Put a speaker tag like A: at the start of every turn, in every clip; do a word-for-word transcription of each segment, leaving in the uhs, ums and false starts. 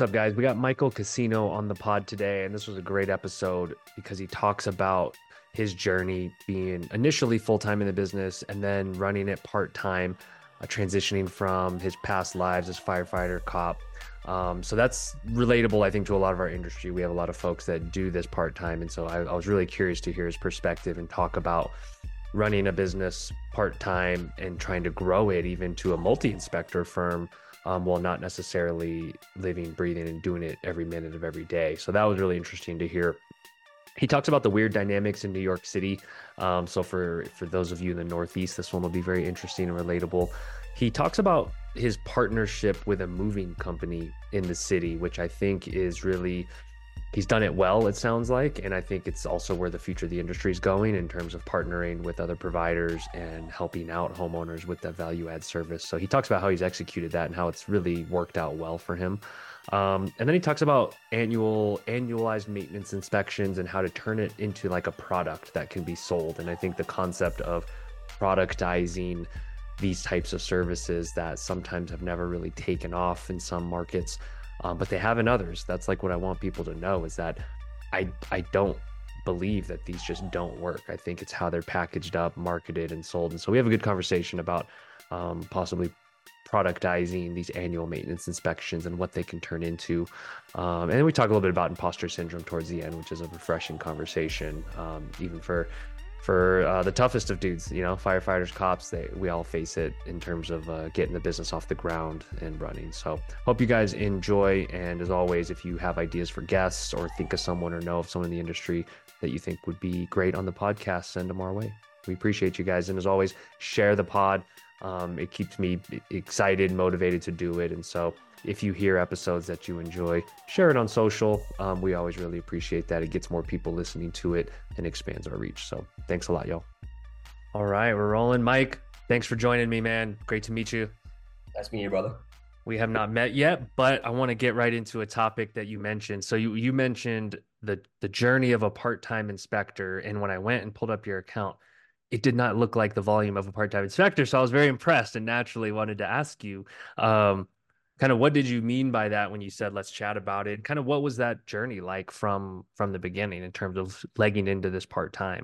A: What's up, guys? We got Michael Casino on the pod today, and this was a great episode because he talks about his journey being initially full time in the business and then running it part time, uh, transitioning from his past lives as firefighter, cop. Um, so that's relatable, I think, to a lot of our industry. We have a lot of folks that do this part time, and so I, I was really curious to hear his perspective and talk about running a business part time and trying to grow it even to a multi inspector firm um, while not necessarily living, breathing, and doing it every minute of every day. So that was really interesting to hear. He talks about the weird dynamics in New York City. Um, so for for those of you in the Northeast, this one will be very interesting and relatable. He talks about his partnership with a moving company in the city, which I think is really, he's done it well, it sounds like. And I think it's also where the future of the industry is going in terms of partnering with other providers and helping out homeowners with that value add service. So he talks about how he's executed that and how it's really worked out well for him. Um, and then he talks about annual annualized maintenance inspections and how to turn it into like a product that can be sold. And I think the concept of productizing these types of services that sometimes have never really taken off in some markets, um, but they have in others. That's like what I want people to know is that I I don't believe that these just don't work. I think it's how they're packaged up, marketed, and sold. And so we have a good conversation about um, possibly productizing these annual maintenance inspections and what they can turn into. Um, and then we talk a little bit about imposter syndrome towards the end, which is a refreshing conversation, um, even for for uh, the toughest of dudes, you know, firefighters, cops, they, we all face it in terms of uh, getting the business off the ground and running. So hope you guys enjoy. And as always, if you have ideas for guests or think of someone or know of someone in the industry that you think would be great on the podcast, send them our way. We appreciate you guys. And as always, share the pod. Um, it keeps me excited, motivated to do it. And so if you hear episodes that you enjoy, share it on social. Um, we always really appreciate that. It gets more people listening to it and expands our reach. So thanks a lot, y'all. All right, we're rolling. Mike, thanks for joining me, man. Great to meet you.
B: Nice to meet you, brother.
A: We have not met yet, but I want to get right into a topic that you mentioned. So you you mentioned the the journey of a part-time inspector. And when I went and pulled up your account, it did not look like the volume of a part-time inspector. So I was very impressed and naturally wanted to ask you, um, kind of what did you mean by that when you said, let's chat about it? Kind of what was that journey like from from the beginning in terms of legging into this part-time?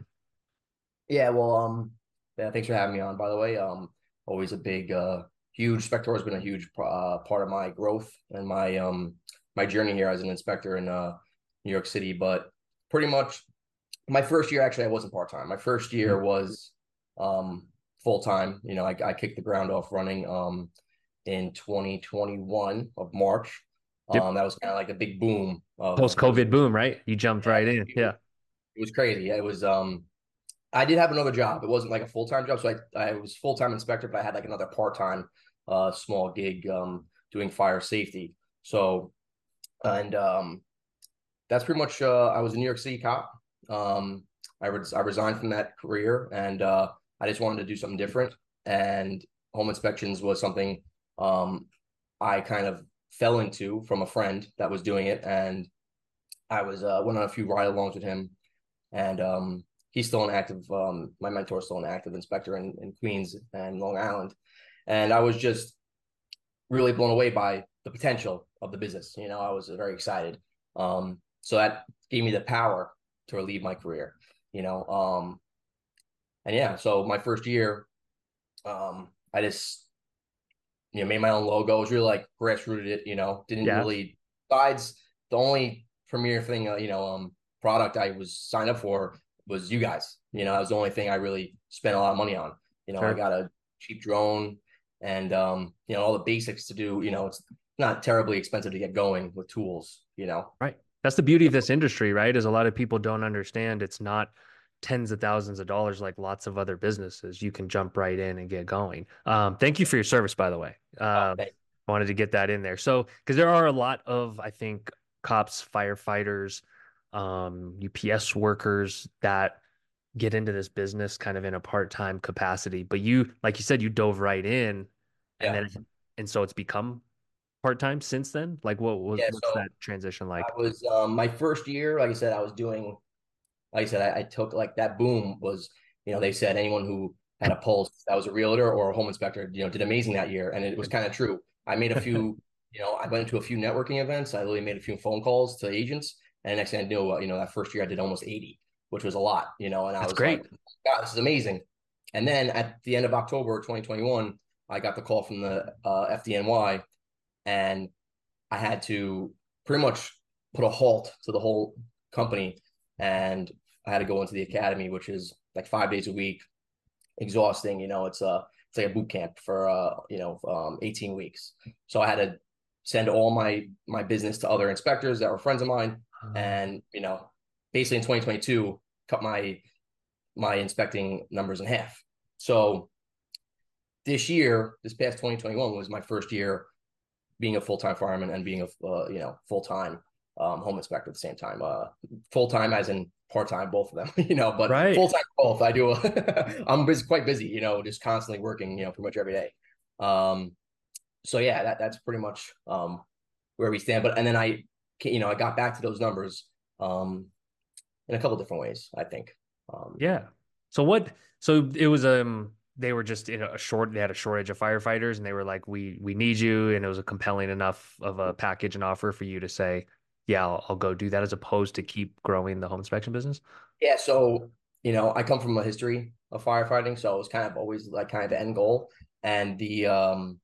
B: Yeah, well, um, yeah, thanks for having me on, by the way. Um, always a big, uh, huge inspector has been a huge uh, part of my growth and my um my journey here as an inspector in uh New York City. But pretty much my first year, actually, I wasn't part-time. My first year was um full-time. You know, I, I kicked the ground off running um in twenty twenty-one of March.
A: Yep.
B: Um, that was kind of like a big boom of it was
A: Post-COVID boom, right? You jumped
B: yeah,
A: right in.
B: it was,
A: Yeah.
B: it was crazy. It was um I did have another job. It wasn't like a full-time job. So I, I was full-time inspector, but I had like another part-time uh small gig um doing fire safety. So and um that's pretty much uh I was a New York City cop. Um I re I resigned from that career and uh I just wanted to do something different. And home inspections was something um I kind of fell into from a friend that was doing it. And I was uh went on a few ride-alongs with him and um, he's still an active. Um, my mentor is still an active inspector in, in Queens and Long Island, and I was just really blown away by the potential of the business. You know, I was very excited. Um, so that gave me the power to leave my career. You know, um, and yeah, so my first year, um, I just you know made my own logo. It was really like grassrooted it. You know, didn't
A: Yeah.
B: really. Besides, the only premier thing, uh, you know, um, product I was signed up for was you guys. You know, that was the only thing I really spent a lot of money on. You know, I
A: Sure.
B: got a cheap drone and um, you know, all the basics to do. You know, it's not terribly expensive to get going with tools. You know,
A: Right. That's the beauty of this industry, right? Is a lot of people don't understand it's not tens of thousands of dollars like lots of other businesses. You can jump right in and get going. Um, thank you for your service, by the way.
B: oh,
A: Uh,
B: thank
A: I wanted to get that in there. So, because there are a lot of, I think, cops, firefighters, um, U P S workers that get into this business kind of in a part-time capacity. But you, like you said, you dove right in, and
B: yeah,
A: then, and so it's become part-time since then. Like, what was
B: yeah.
A: what's
B: So
A: that transition like?
B: I was um, my first year. Like I said, I was doing. Like I said, I, I took like that boom was. You know, they said anyone who had a pulse that was a realtor or a home inspector, you know, did amazing that year, and it was kind of true. I made a few you know, I went into a few networking events. I literally made a few phone calls to agents. And next thing I knew, uh, you know, that first year I did almost eighty, which was a lot, you know, and I
A: That's
B: was like,
A: great.
B: God, this is amazing. And then at the end of October twenty twenty-one, I got the call from the uh, F D N Y, and I had to pretty much put a halt to the whole company. And I had to go into the academy, which is like five days a week, exhausting. You know, it's a it's like a boot camp for uh, you know, um, eighteen weeks. So I had to send all my my business to other inspectors that were friends of mine,
A: Um,
B: and you know, basically in twenty twenty-two, cut my my inspecting numbers in half. So this year, this past twenty twenty-one was my first year being a full time fireman and being a uh, you know, full time um, home inspector at the same time. Uh, full time as in part time, both of them, you know, but
A: right.
B: full time both. I do. I'm busy, quite busy, you know, just constantly working, you know, pretty much every day. Um, so yeah, that that's pretty much um, where we stand. But and then I, you know, I got back to those numbers um, in a couple different ways, I think. Um,
A: Yeah. So what? So it was um they were just in a short. They had a shortage of firefighters, and they were like, "We we need you," and it was a compelling enough of a package and offer for you to say, "Yeah, I'll, I'll go do that," as opposed to keep growing the home inspection business.
B: yeah, so you know, I come from a history of firefighting, so it was kind of always like kind of the end goal. And the um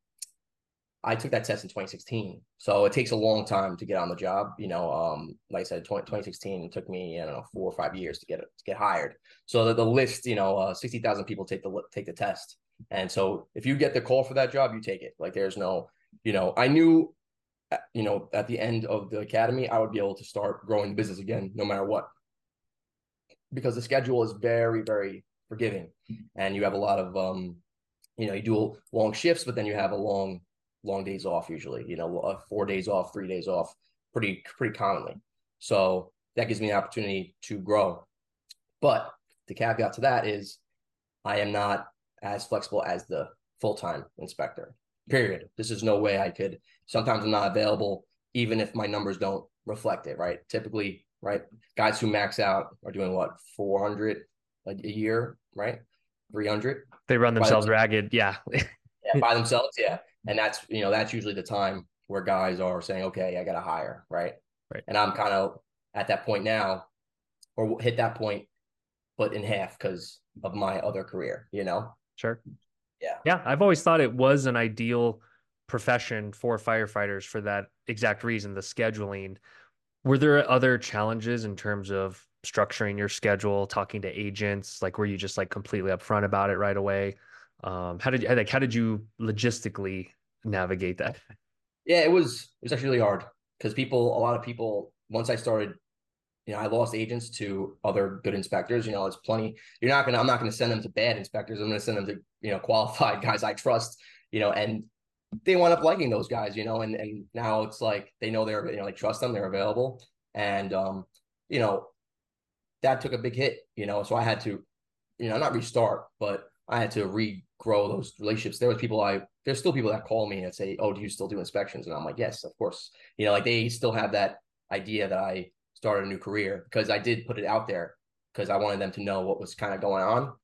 B: I took that test in twenty sixteen. So it takes a long time to get on the job. You know, um, like I said, twenty, twenty sixteen, it took me, I don't know, four or five years to get it, to get hired. So the, the list, you know, uh, sixty thousand people take the, take the test. And so if you get the call for that job, you take it. Like there's no, you know, I knew, uh, you know, at the end of the academy, I would be able to start growing the business again, no matter what, because the schedule is very, very forgiving. And you have a lot of, um, you know, you do long shifts, but then you have a long, long days off usually, you know, uh, four days off, three days off, pretty, pretty commonly. So that gives me an opportunity to grow. But the caveat to that is I am not as flexible as the full-time inspector, period. This is no way I could, sometimes I'm not available, even if my numbers don't reflect it, right? Typically, right, guys who max out are doing what, four hundred a, a year, right? three hundred
A: They run
B: by
A: themselves ragged. Yeah.
B: yeah, by themselves, yeah. And that's, you know, that's usually the time where guys are saying, okay, I got to hire, right?
A: Right.
B: And I'm kind of at that point now, or hit that point, but in half because of my other career, you know?
A: Sure.
B: Yeah.
A: Yeah, I've always thought it was an ideal profession for firefighters for that exact reason, the scheduling. Were there other challenges in terms of structuring your schedule, talking to agents? Like, were you just like completely upfront about it right away? Um, how did you like how did you logistically navigate that?
B: Yeah, it was, it was actually really hard because people, a lot of people, once I started, you know, I lost agents to other good inspectors. You know, it's plenty. You're not gonna. I'm not gonna send them to bad inspectors. I'm gonna send them to, you know, qualified guys I trust. You know, and they wind up liking those guys, you know, and and now it's like they know they're, you know, like trust them, they're available, and um, you know, that took a big hit, you know, so I had to, you know, not restart, but I had to regrow those relationships. There was people I there's still people that call me and say, "Oh, do you still do inspections?" And I'm like, "Yes, of course." You know, like they still have that idea that I started a new career because I did put it out there because I wanted them to know what was kind of going on.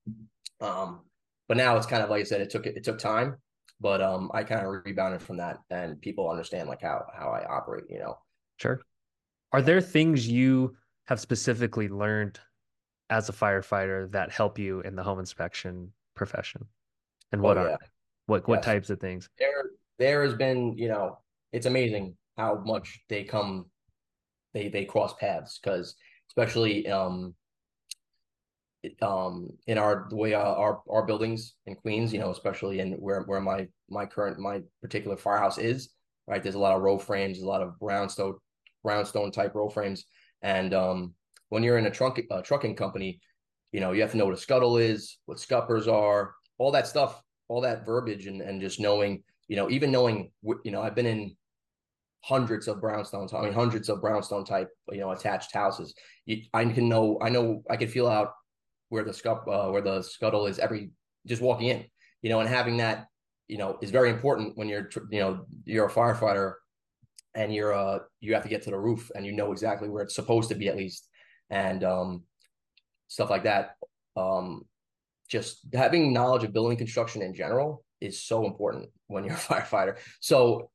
B: Um, but now it's kind of like I said, it took it took time, but um, I kind of rebounded from that, and people understand like how how I operate. You know,
A: Sure. Are
B: yeah.
A: there things you have specifically learned as a firefighter that help you in the home inspection profession? And
B: Oh
A: what are
B: yeah,
A: they? What what
B: yes.
A: types of things?
B: There there has been, you know, it's amazing how much they come they they cross paths because especially um um in our the way uh, our our buildings in Queens, you know, especially in where where my my current my particular firehouse is, right? There's a lot of row frames, a lot of brownstone brownstone type row frames, and um when you're in a trunk uh, trucking company, you know, you have to know what a scuttle is, what scuppers are, all that stuff, all that verbiage, and and just knowing, you know, even knowing, you know, I've been in hundreds of brownstones. I mean, hundreds of brownstone type, you know, attached houses. You, I can know, I know, I can feel out where the scup, uh, where the scuttle is every just walking in, you know, and having that, you know, is very important when you're, you know, you're a firefighter and you're, uh, you have to get to the roof and you know exactly where it's supposed to be at least, and um, stuff like that. Um, just having knowledge of building construction in general is so important when you're a firefighter. So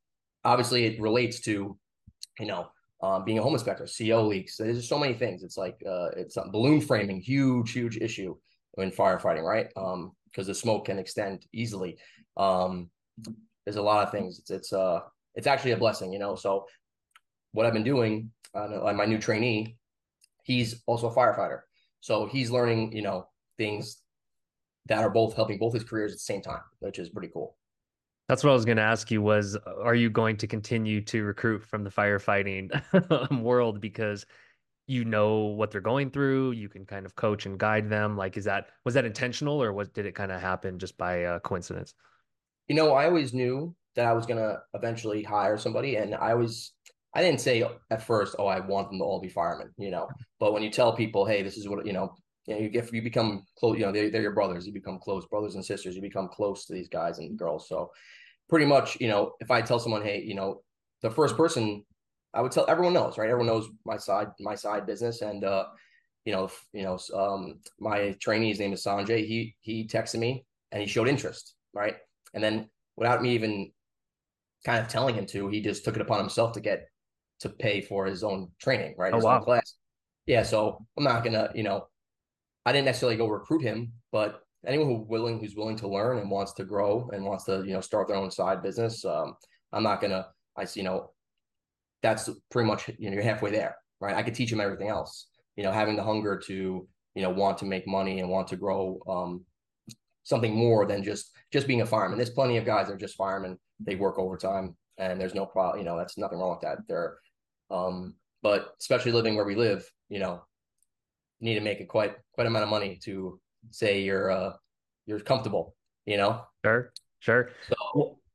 B: obviously it relates to, you know, um, being a home inspector, C O leaks. There's just so many things. It's like uh, it's um, balloon framing, huge, huge issue in firefighting, right? Um, because the smoke can extend easily. Um, there's a lot of things. It's it's uh it's actually a blessing, you know. So what I've been doing, uh, like my new trainee, he's also a firefighter, so he's learning, you know, things that are both helping both his careers at the same time, which is pretty cool.
A: That's what I was going to ask you was, are you going to continue to recruit from the firefighting world because you know what they're going through, you can kind of coach and guide them? Like, is that, was that intentional or was, did it kind of happen just by uh, coincidence?
B: You know, I always knew that I was gonna eventually hire somebody, and I was I didn't say at first, oh, I want them to all be firemen, you know. But when you tell people, hey, this is what you know, you know, you get you become close, you know, they they're your brothers, you become close, brothers and sisters, you become close to these guys and girls. So pretty much, you know, if I tell someone, hey, you know, the first person I would tell everyone knows, right? Everyone knows my side, my side business, and uh, you know, you know, um, my trainee's name is Sanjay. He he texted me and he showed interest, right? And then without me even kind of telling him to, he just took it upon himself to get to pay for his own training, right?
A: Oh,
B: His own
A: wow.
B: class. Yeah. So I'm not gonna, you know, I didn't necessarily go recruit him, but anyone who willing who's willing to learn and wants to grow and wants to, you know, start their own side business, um, I'm not gonna, I you know, that's pretty much, you know, you're halfway there, right? I could teach him everything else. You know, having the hunger to, you know, want to make money and want to grow, um, something more than just just being a fireman. There's plenty of guys that are just firemen. They work overtime, and there's no problem. You know, that's nothing wrong with that. There, um, but especially living where we live, you know, you need to make a quite quite amount of money to say you're uh you're comfortable. You know,
A: Sure. Sure.
B: so
A: Well,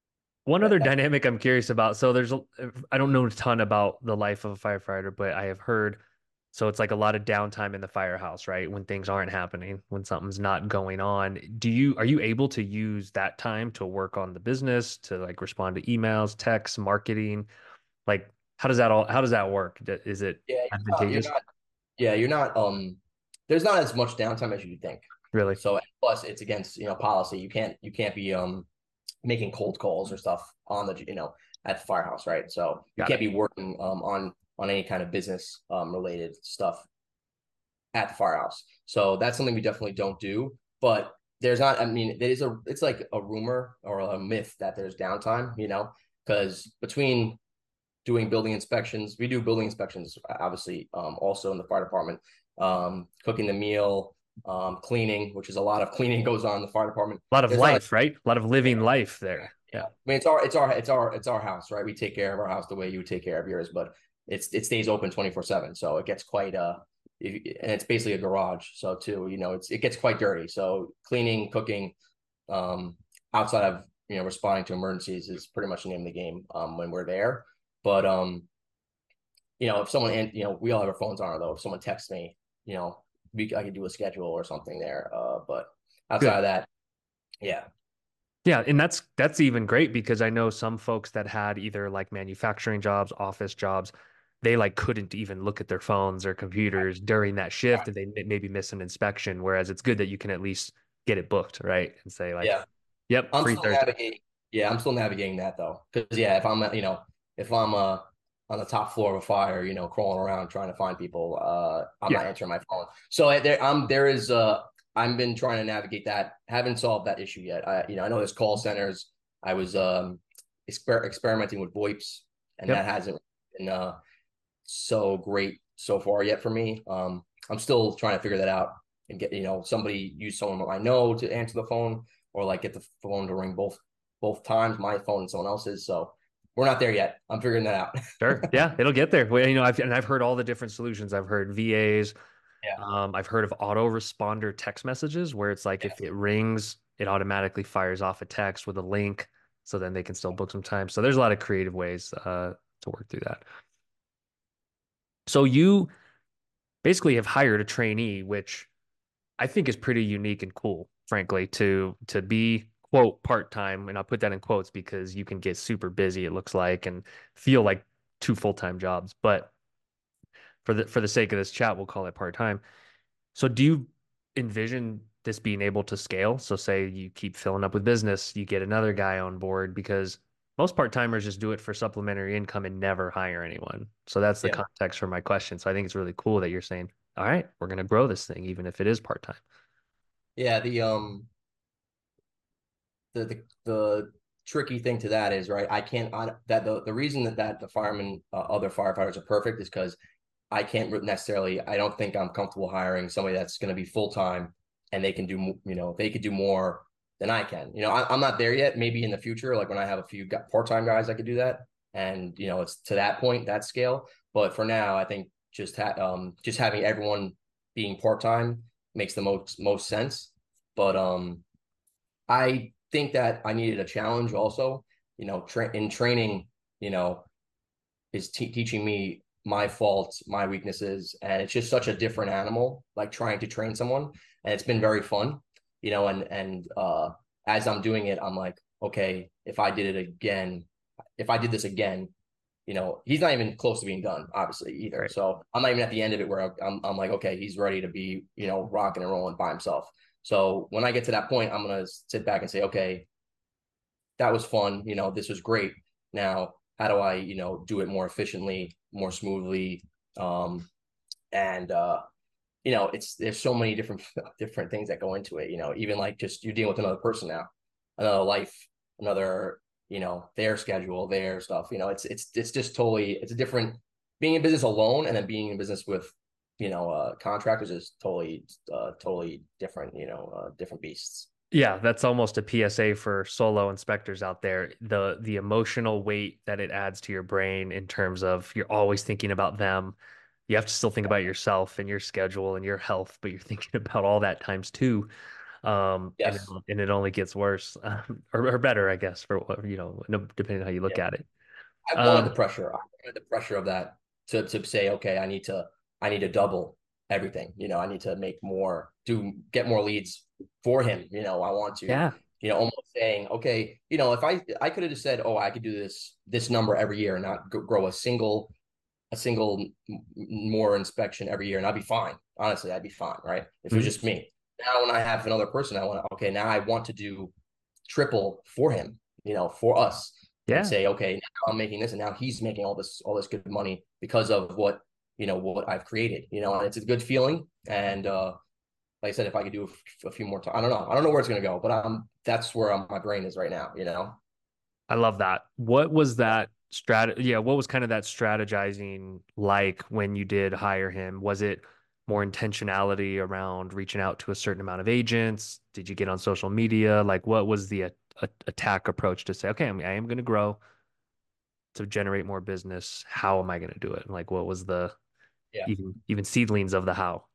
A: one other
B: that, that
A: dynamic I'm curious about. So there's, a, I don't know a ton about the life of a firefighter, but I have heard, so it's like a lot of downtime in the firehouse, right? When things aren't happening, when something's not going on. Do you, are you able to use that time to work on the business, to like respond to emails, texts, marketing? Like, how does that all, how does that work? D- Is it
B: yeah, you're not, you're
A: advantageous?
B: not yeah you're not um there's not as much downtime as you think.
A: Really?
B: So plus it's against you know policy. You can't you can't be um making cold calls or stuff on the you know at the firehouse, right? So you
A: Got
B: can't
A: it.
B: be working um, on on any kind of business um, related stuff at the firehouse. So that's something we definitely don't do. But there's not. I mean, it is a. It's like a rumor or a myth that there's downtime. You know, because between doing building inspections, we do building inspections obviously um, also in the fire department, um, cooking the meal, um, cleaning, which is a lot of cleaning goes on in the fire department.
A: A lot of
B: There's not a
A: life, right? A lot of
B: yeah,
A: living life
B: yeah,
A: there.
B: yeah.
A: Yeah.
B: I mean, it's our, it's our, it's our, it's our house, right? We take care of our house the way you would take care of yours, but it's it stays open twenty four seven, so it gets quite uh, and it's basically a garage, so too, you know, it's it gets quite dirty. So cleaning, cooking, um, outside of you know responding to emergencies is pretty much the name of the game um when we're there. But um, you know, if someone and you know we all have our phones on though. If someone texts me, you know, we I could do a schedule or something there. Uh, but outside
A: Good.
B: of that, yeah,
A: Yeah, and that's that's even great because I know some folks that had either like manufacturing jobs, office jobs, they like couldn't even look at their phones or computers during that shift and they may- maybe miss an inspection. Whereas it's good that you can at least get it booked, right? And say like,
B: yeah.
A: yep,
B: I'm
A: free
B: still
A: Thursday.
B: navigating. Yeah, I'm still navigating that though. Because yeah, if I'm you know if I'm uh on the top floor of a fire, you know, crawling around trying to find people, uh, I'm
A: Yeah.
B: not answering my phone. So uh, there, I'm there is uh, I've been trying to navigate that. Haven't solved that issue yet. I you know I know there's call centers. I was um exper experimenting with VoIPs, and that
A: Yep.
B: hasn't been uh so great so far yet for me. Um, I'm still trying to figure that out and get, you know, somebody use someone I know to answer the phone or like get the phone to ring both both times, my phone and someone else's. So we're not there yet. I'm figuring that out.
A: Sure. Yeah, it'll get there. Well, you know, I've and I've heard all the different solutions. I've heard V As.
B: Yeah.
A: Um, I've heard of autoresponder text messages where it's like if
B: Yes.
A: it rings, it automatically fires off a text with a link, so then they can still book some time. So there's a lot of creative ways uh, to work through that. So you basically have hired a trainee, which I think is pretty unique and cool, frankly, to to be quote part-time, and I'll put that in quotes because you can get super busy, it looks like, and feel like two full-time jobs. But for the for the sake of this chat, we'll call it part-time. So do you envision this being able to scale? So say you keep filling up with business, you get another guy on board because Most part-timers just do it for supplementary income and never hire anyone. So that's the
B: Yeah.
A: context for my question. So I think it's really cool that you're saying, all right, we're going to grow this thing, even if it is part-time.
B: Yeah. The, um, the, the, the tricky thing to that is, right, I can't, I, that the, the reason that, that the firemen, uh, other firefighters are perfect is because I can't necessarily, I don't think I'm comfortable hiring somebody that's going to be full time and they can do, you know, they could do more than I can. You know, I, I'm not there yet. Maybe in the future, like when I have a few part time guys, I could do that. And, you know, it's to that point, that scale. But for now, I think just, ha- um, just having everyone being part time makes the most, most sense. But, um, I think that I needed a challenge also, you know, tra- in training, you know, is te- teaching me my faults, my weaknesses, and it's just such a different animal. Like trying to train someone, and it's been very fun, you know. And and uh, as I'm doing it, I'm like, okay, if I did it again, if I did this again, you know, he's not even close to being done, obviously either.
A: Right.
B: So I'm not even at the end of it where I'm I'm like, okay, he's ready to be, you know, rocking and rolling by himself. So when I get to that point, I'm gonna sit back and say, okay, that was fun. You know, this was great. Now, how do I, you know, do it more efficiently, more smoothly? Um, and uh, you know, it's there's so many different different things that go into it. You know, even like just you're dealing with another person now, another life, another, you know, their schedule, their stuff. You know, it's it's it's just totally it's a different being in business alone and then being in business with, you know, uh, contractors is totally uh, totally different. You know, uh, different beasts.
A: Yeah, that's almost a P S A for solo inspectors out there. The the emotional weight that it adds to your brain in terms of you're always thinking about them. You have to still think about yourself and your schedule and your health, but you're thinking about all that times two. Um, and it,
B: Yes.
A: and it only gets worse, um, or, or better, I guess, for what, you know, no- depending on how you look
B: Yeah.
A: at it.
B: I wanted the
A: Um,
B: pressure. I wanted the pressure of that to to say, okay, I need to I need to double everything. You know, I need to make more, do get more leads for him. You know, I want to,
A: yeah,
B: you know, almost saying, okay, you know, if I I could have just said, oh, I could do this this number every year and not grow a single a single more inspection every year, and I'd be fine. Honestly, I'd be fine, right? If it was
A: mhm,
B: just me. Now, when I have another person, I want to, okay, now I want to do triple for him, you know, for us, and
A: yeah.
B: say, okay, now I'm making this, and now he's making all this all this good money because of what, you know, what I've created, you know, and it's a good feeling. And uh, like I said, if I could do a, a few more times, I don't know, I don't know where it's gonna go, but um, that's where I'm, my brain is right now, you know.
A: I love that. What was
B: Yeah,
A: that strat? Yeah, what was kind of that strategizing like when you did hire him? Was it more intentionality around reaching out to a certain amount of agents? Did you get on social media? Like, what was the a, a, attack approach to say, okay, I mean, I am going to grow to generate more business. How am I going to do it? Like, what was the
B: yeah.
A: even even seedlings of the how?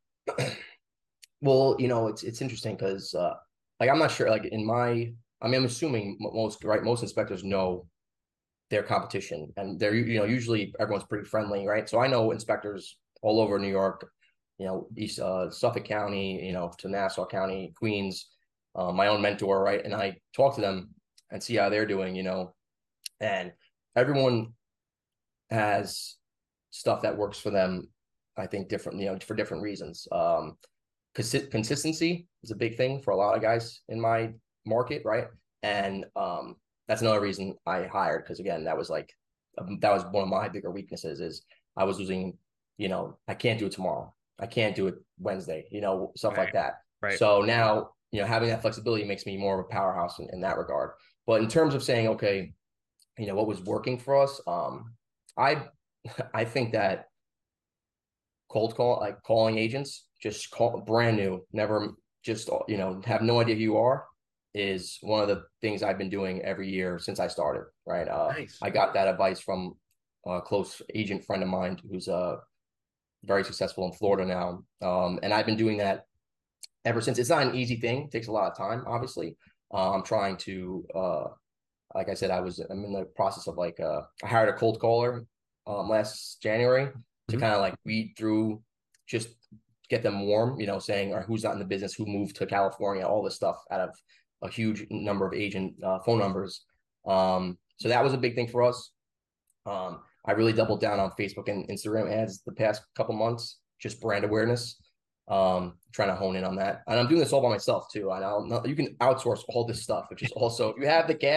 B: Well, you know, it's it's interesting because uh, like I'm not sure, like in my, I mean, I'm assuming most right, most inspectors know their competition, and they're, you know, usually everyone's pretty friendly, right? So I know inspectors all over New York, you know, East uh, Suffolk County, you know, to Nassau County, Queens, uh, my own mentor, right? And I talk to them and see how they're doing, you know, and everyone has stuff that works for them. I think different, you know, for different reasons. Um, consi- consistency is a big thing for a lot of guys in my market, right? And um, that's another reason I hired, because again, that was like um, that was one of my bigger weaknesses is I was losing, you know, I can't do it tomorrow. I can't do it Wednesday, you know, stuff like
A: Right,
B: that.
A: right.
B: So now, you know, having that flexibility makes me more of a powerhouse in, in that regard. But in terms of saying, okay, you know, what was working for us, um, I I think that cold call, like calling agents, just call brand new, never just, you know, have no idea who you are, is one of the things I've been doing every year since I started, right? Uh,
A: Nice.
B: I got that advice from a close agent friend of mine who's uh, very successful in Florida now. Um, and I've been doing that ever since. It's not an easy thing, it takes a lot of time, obviously. Uh, I'm trying to, uh, like I said, I was, I'm in the process of like, uh, I hired a cold caller um, last January to
A: Mhm.
B: kind of like weed through, just get them warm, you know, saying, or who's not in the business, who moved to California, all this stuff out of a huge number of agent uh, phone numbers. Um, so that was a big thing for us. Um, I really doubled down on Facebook and Instagram ads the past couple months, just brand awareness. Um, trying to hone in on that, and I'm doing this all by myself too. And I'll you can outsource all this stuff, which is also, if you have the cash,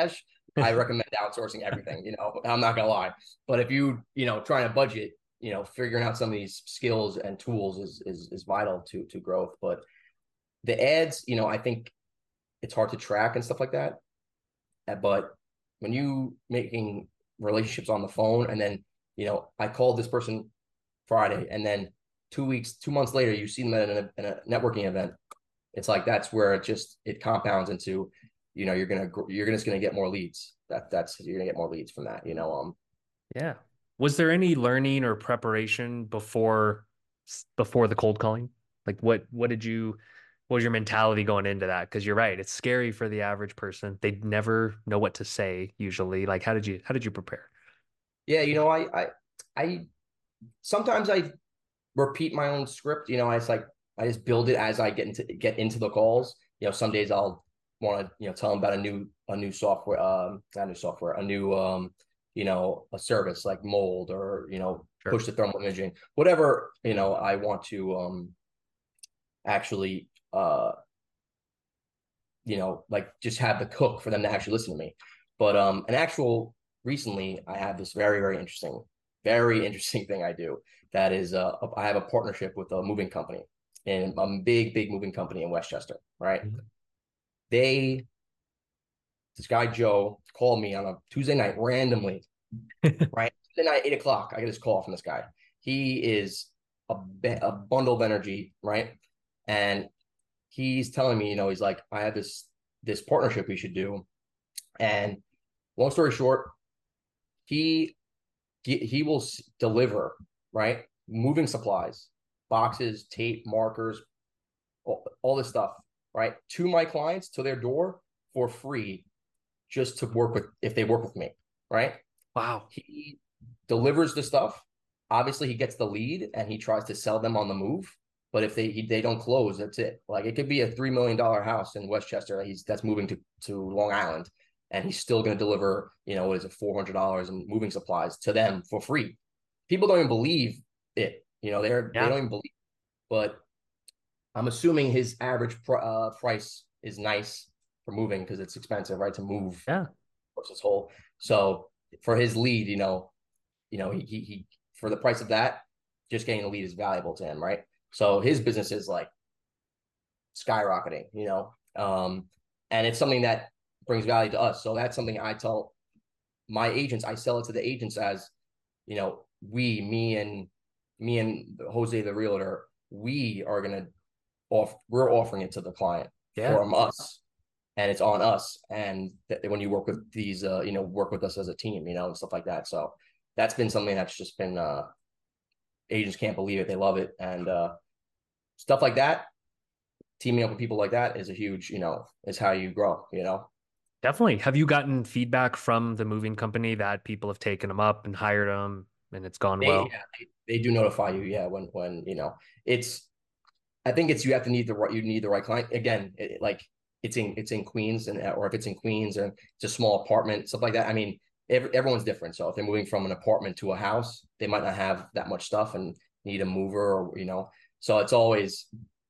B: I recommend outsourcing everything. You know, I'm not gonna lie, but if you you know trying to budget, you know, figuring out some of these skills and tools is is is vital to to growth. But the ads, you know, I think it's hard to track and stuff like that. Uh, But when you making relationships on the phone, and then you know, I called this person Friday, and then two weeks, two months later, you see them at a, at a networking event. It's like that's where it just it compounds into, you know, you're gonna you're just gonna get more leads. That that's you're gonna get more leads from that. You know, um,
A: Yeah. Was there any learning or preparation before before the cold calling? Like what what did you what was your mentality going into that? Because you're right, it's scary for the average person. They never know what to say usually. Like how did you how did you prepare?
B: yeah, you know, I I I sometimes I repeat my own script. You know, I just like I just build it as I get into get into the calls. You know, some days I'll want to you know tell them about a new a new software, um, not new software, a new um, you know, a service like Mold or you know
A: Sure.
B: push the thermal imaging, whatever you know I want to um actually uh you know like just have the cook for them to actually listen to me. But um, an actual recently I have this very very interesting very interesting thing I do that is uh I have a partnership with a moving company and a big big moving company in Westchester, right? They this guy Joe called me on a Tuesday night randomly, right? Tuesday night, eight o'clock. I get this call from this guy. He is a, a bundle of energy, right? And he's telling me, you know, he's like, I have this this partnership we should do. And long story short, he he will deliver, right? Moving supplies, boxes, tape, markers, all, all this stuff, right? To my clients, to their door for free, just to work with, if they work with me, right?
A: Wow.
B: He delivers the stuff. Obviously, he gets the lead and he tries to sell them on the move. But if they he, they don't close, that's it. Like it could be a three million dollar house in Westchester. He's that's moving to to Long Island, and he's still going to deliver. You know, what is it, four hundred dollars in moving supplies to them for free. People don't even believe it. You know, they're they
A: Yeah.
B: don't even believe. But I'm assuming his average pr- uh, price is nice for moving because it's expensive, right? To move
A: Yeah.
B: versus whole. So for his lead, you know, you know, he, he he for the price of that, just getting the lead is valuable to him, right? So his business is like skyrocketing, you know, um, and it's something that brings value to us. So that's something I tell my agents. I sell it to the agents as, you know, we, me and me and Jose the realtor, we are gonna off. We're offering it to the client
A: Yeah.
B: from us, and it's on us. And th- when you work with these, uh, you know, work with us as a team, you know, and stuff like that. So that's been something that's just been uh, agents can't believe it. They love it. And uh, stuff like that, teaming up with people like that is a huge, you know, is how you grow, you know?
A: Definitely. Have you gotten feedback from the moving company that people have taken them up and hired them and it's gone
B: They,
A: well?
B: yeah, they, they do notify you. Yeah. When, when, you know, it's, I think it's, you have to need the right, you need the right client. Again, it, like it's in, it's in Queens and, or if it's in Queens and it's a small apartment, stuff like that. I mean, every, everyone's different. So if they're moving from an apartment to a house, they might not have that much stuff and need a mover or, you know, so it's always,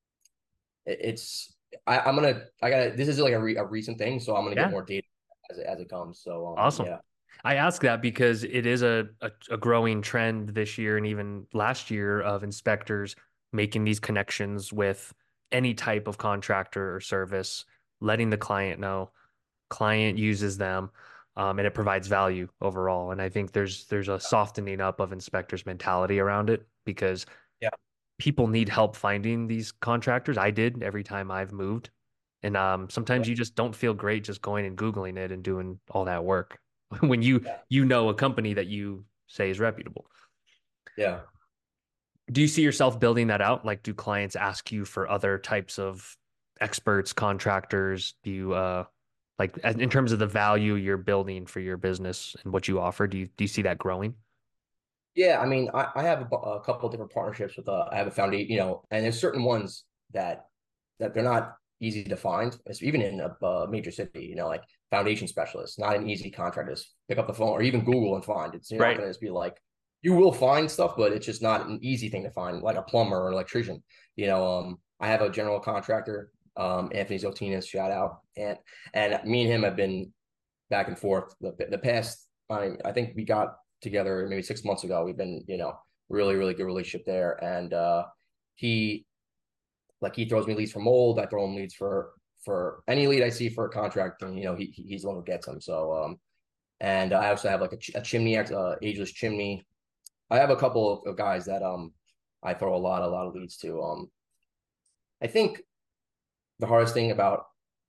B: it's I, I'm gonna I gotta this is like a, re, a recent thing, so I'm gonna get
A: Yeah.
B: more data as it, as it comes. So um
A: Awesome.
B: yeah,
A: I ask that because it is a, a, a growing trend this year and even last year of inspectors making these connections with any type of contractor or service, letting the client know, client uses them, um, and it provides value overall. And I think there's there's a softening up of inspectors' mentality around it because
B: yeah,
A: people need help finding these contractors. I did every time I've moved. And um,
B: yeah,
A: sometimes you just don't feel great just going and Googling it and doing all that work when you
B: yeah,
A: you know a company that you say is reputable.
B: yeah.
A: Do you see yourself building that out? Like, do clients ask you for other types of experts, contractors? Do you uh like in terms of the value you're building for your business and what you offer, do you do you see that growing?
B: Yeah, I mean, I, I have a, a couple of different partnerships with uh, I have a foundation, you know, and there's certain ones that that they're not easy to find. It's even in a, a major city, you know, like foundation specialists, not an easy contract. Just pick up the phone or even Google and find. It's you're not
A: Right.
B: going to just be like you will find stuff, but it's just not an easy thing to find, like a plumber or electrician. You know, um, I have a general contractor, um, Anthony Zotinas, shout out, and and me and him have been back and forth. The the past, I I think we got together maybe six months ago. We've been, you know, really really good relationship there, and uh, he like he throws me leads for mold. I throw him leads for for any lead I see for a contract, and you know he he's the one who gets them. So um, and I also have like a, ch- a chimney, uh, ageless chimney. I have a couple of, of guys that um I throw a lot a lot of leads to. Um, I think the hardest thing about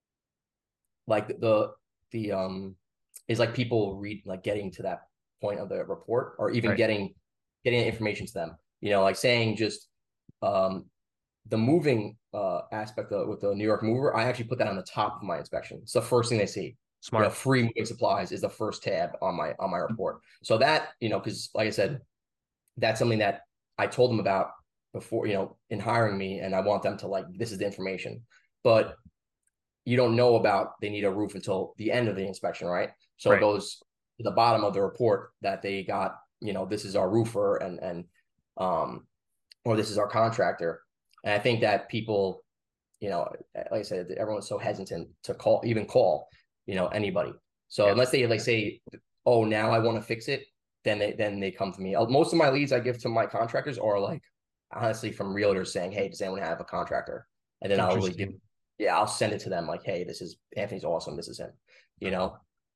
B: like the the um is like people read like getting to that point of the report or even
A: Right.
B: getting getting information to them. You know, like saying just um the moving uh aspect of with the New York mover, I actually put that on the top of my inspection. It's the first thing they see. You know,
A: Smart.
B: free moving supplies is the first tab on my on my report. So that, you know, because like I said, that's something that I told them about before, you know, in hiring me, and I want them to like this is the information. But you don't know about they need a roof until the end of the inspection, right? So it
A: Right.
B: goes to the bottom of the report that they got, you know, this is our roofer and and um or this is our contractor. And I think that people, you know, like I said, everyone's so hesitant to call, even call, you know, anybody. So
A: Yeah.
B: unless they like say, oh, now I want to fix it, then they then they come to me. Most of my leads I give to my contractors are like honestly from realtors saying, hey, does anyone have a contractor? And then I'll really give,
A: Interesting.
B: yeah, I'll send it to them like, hey, this is Anthony's awesome. This is him, you know.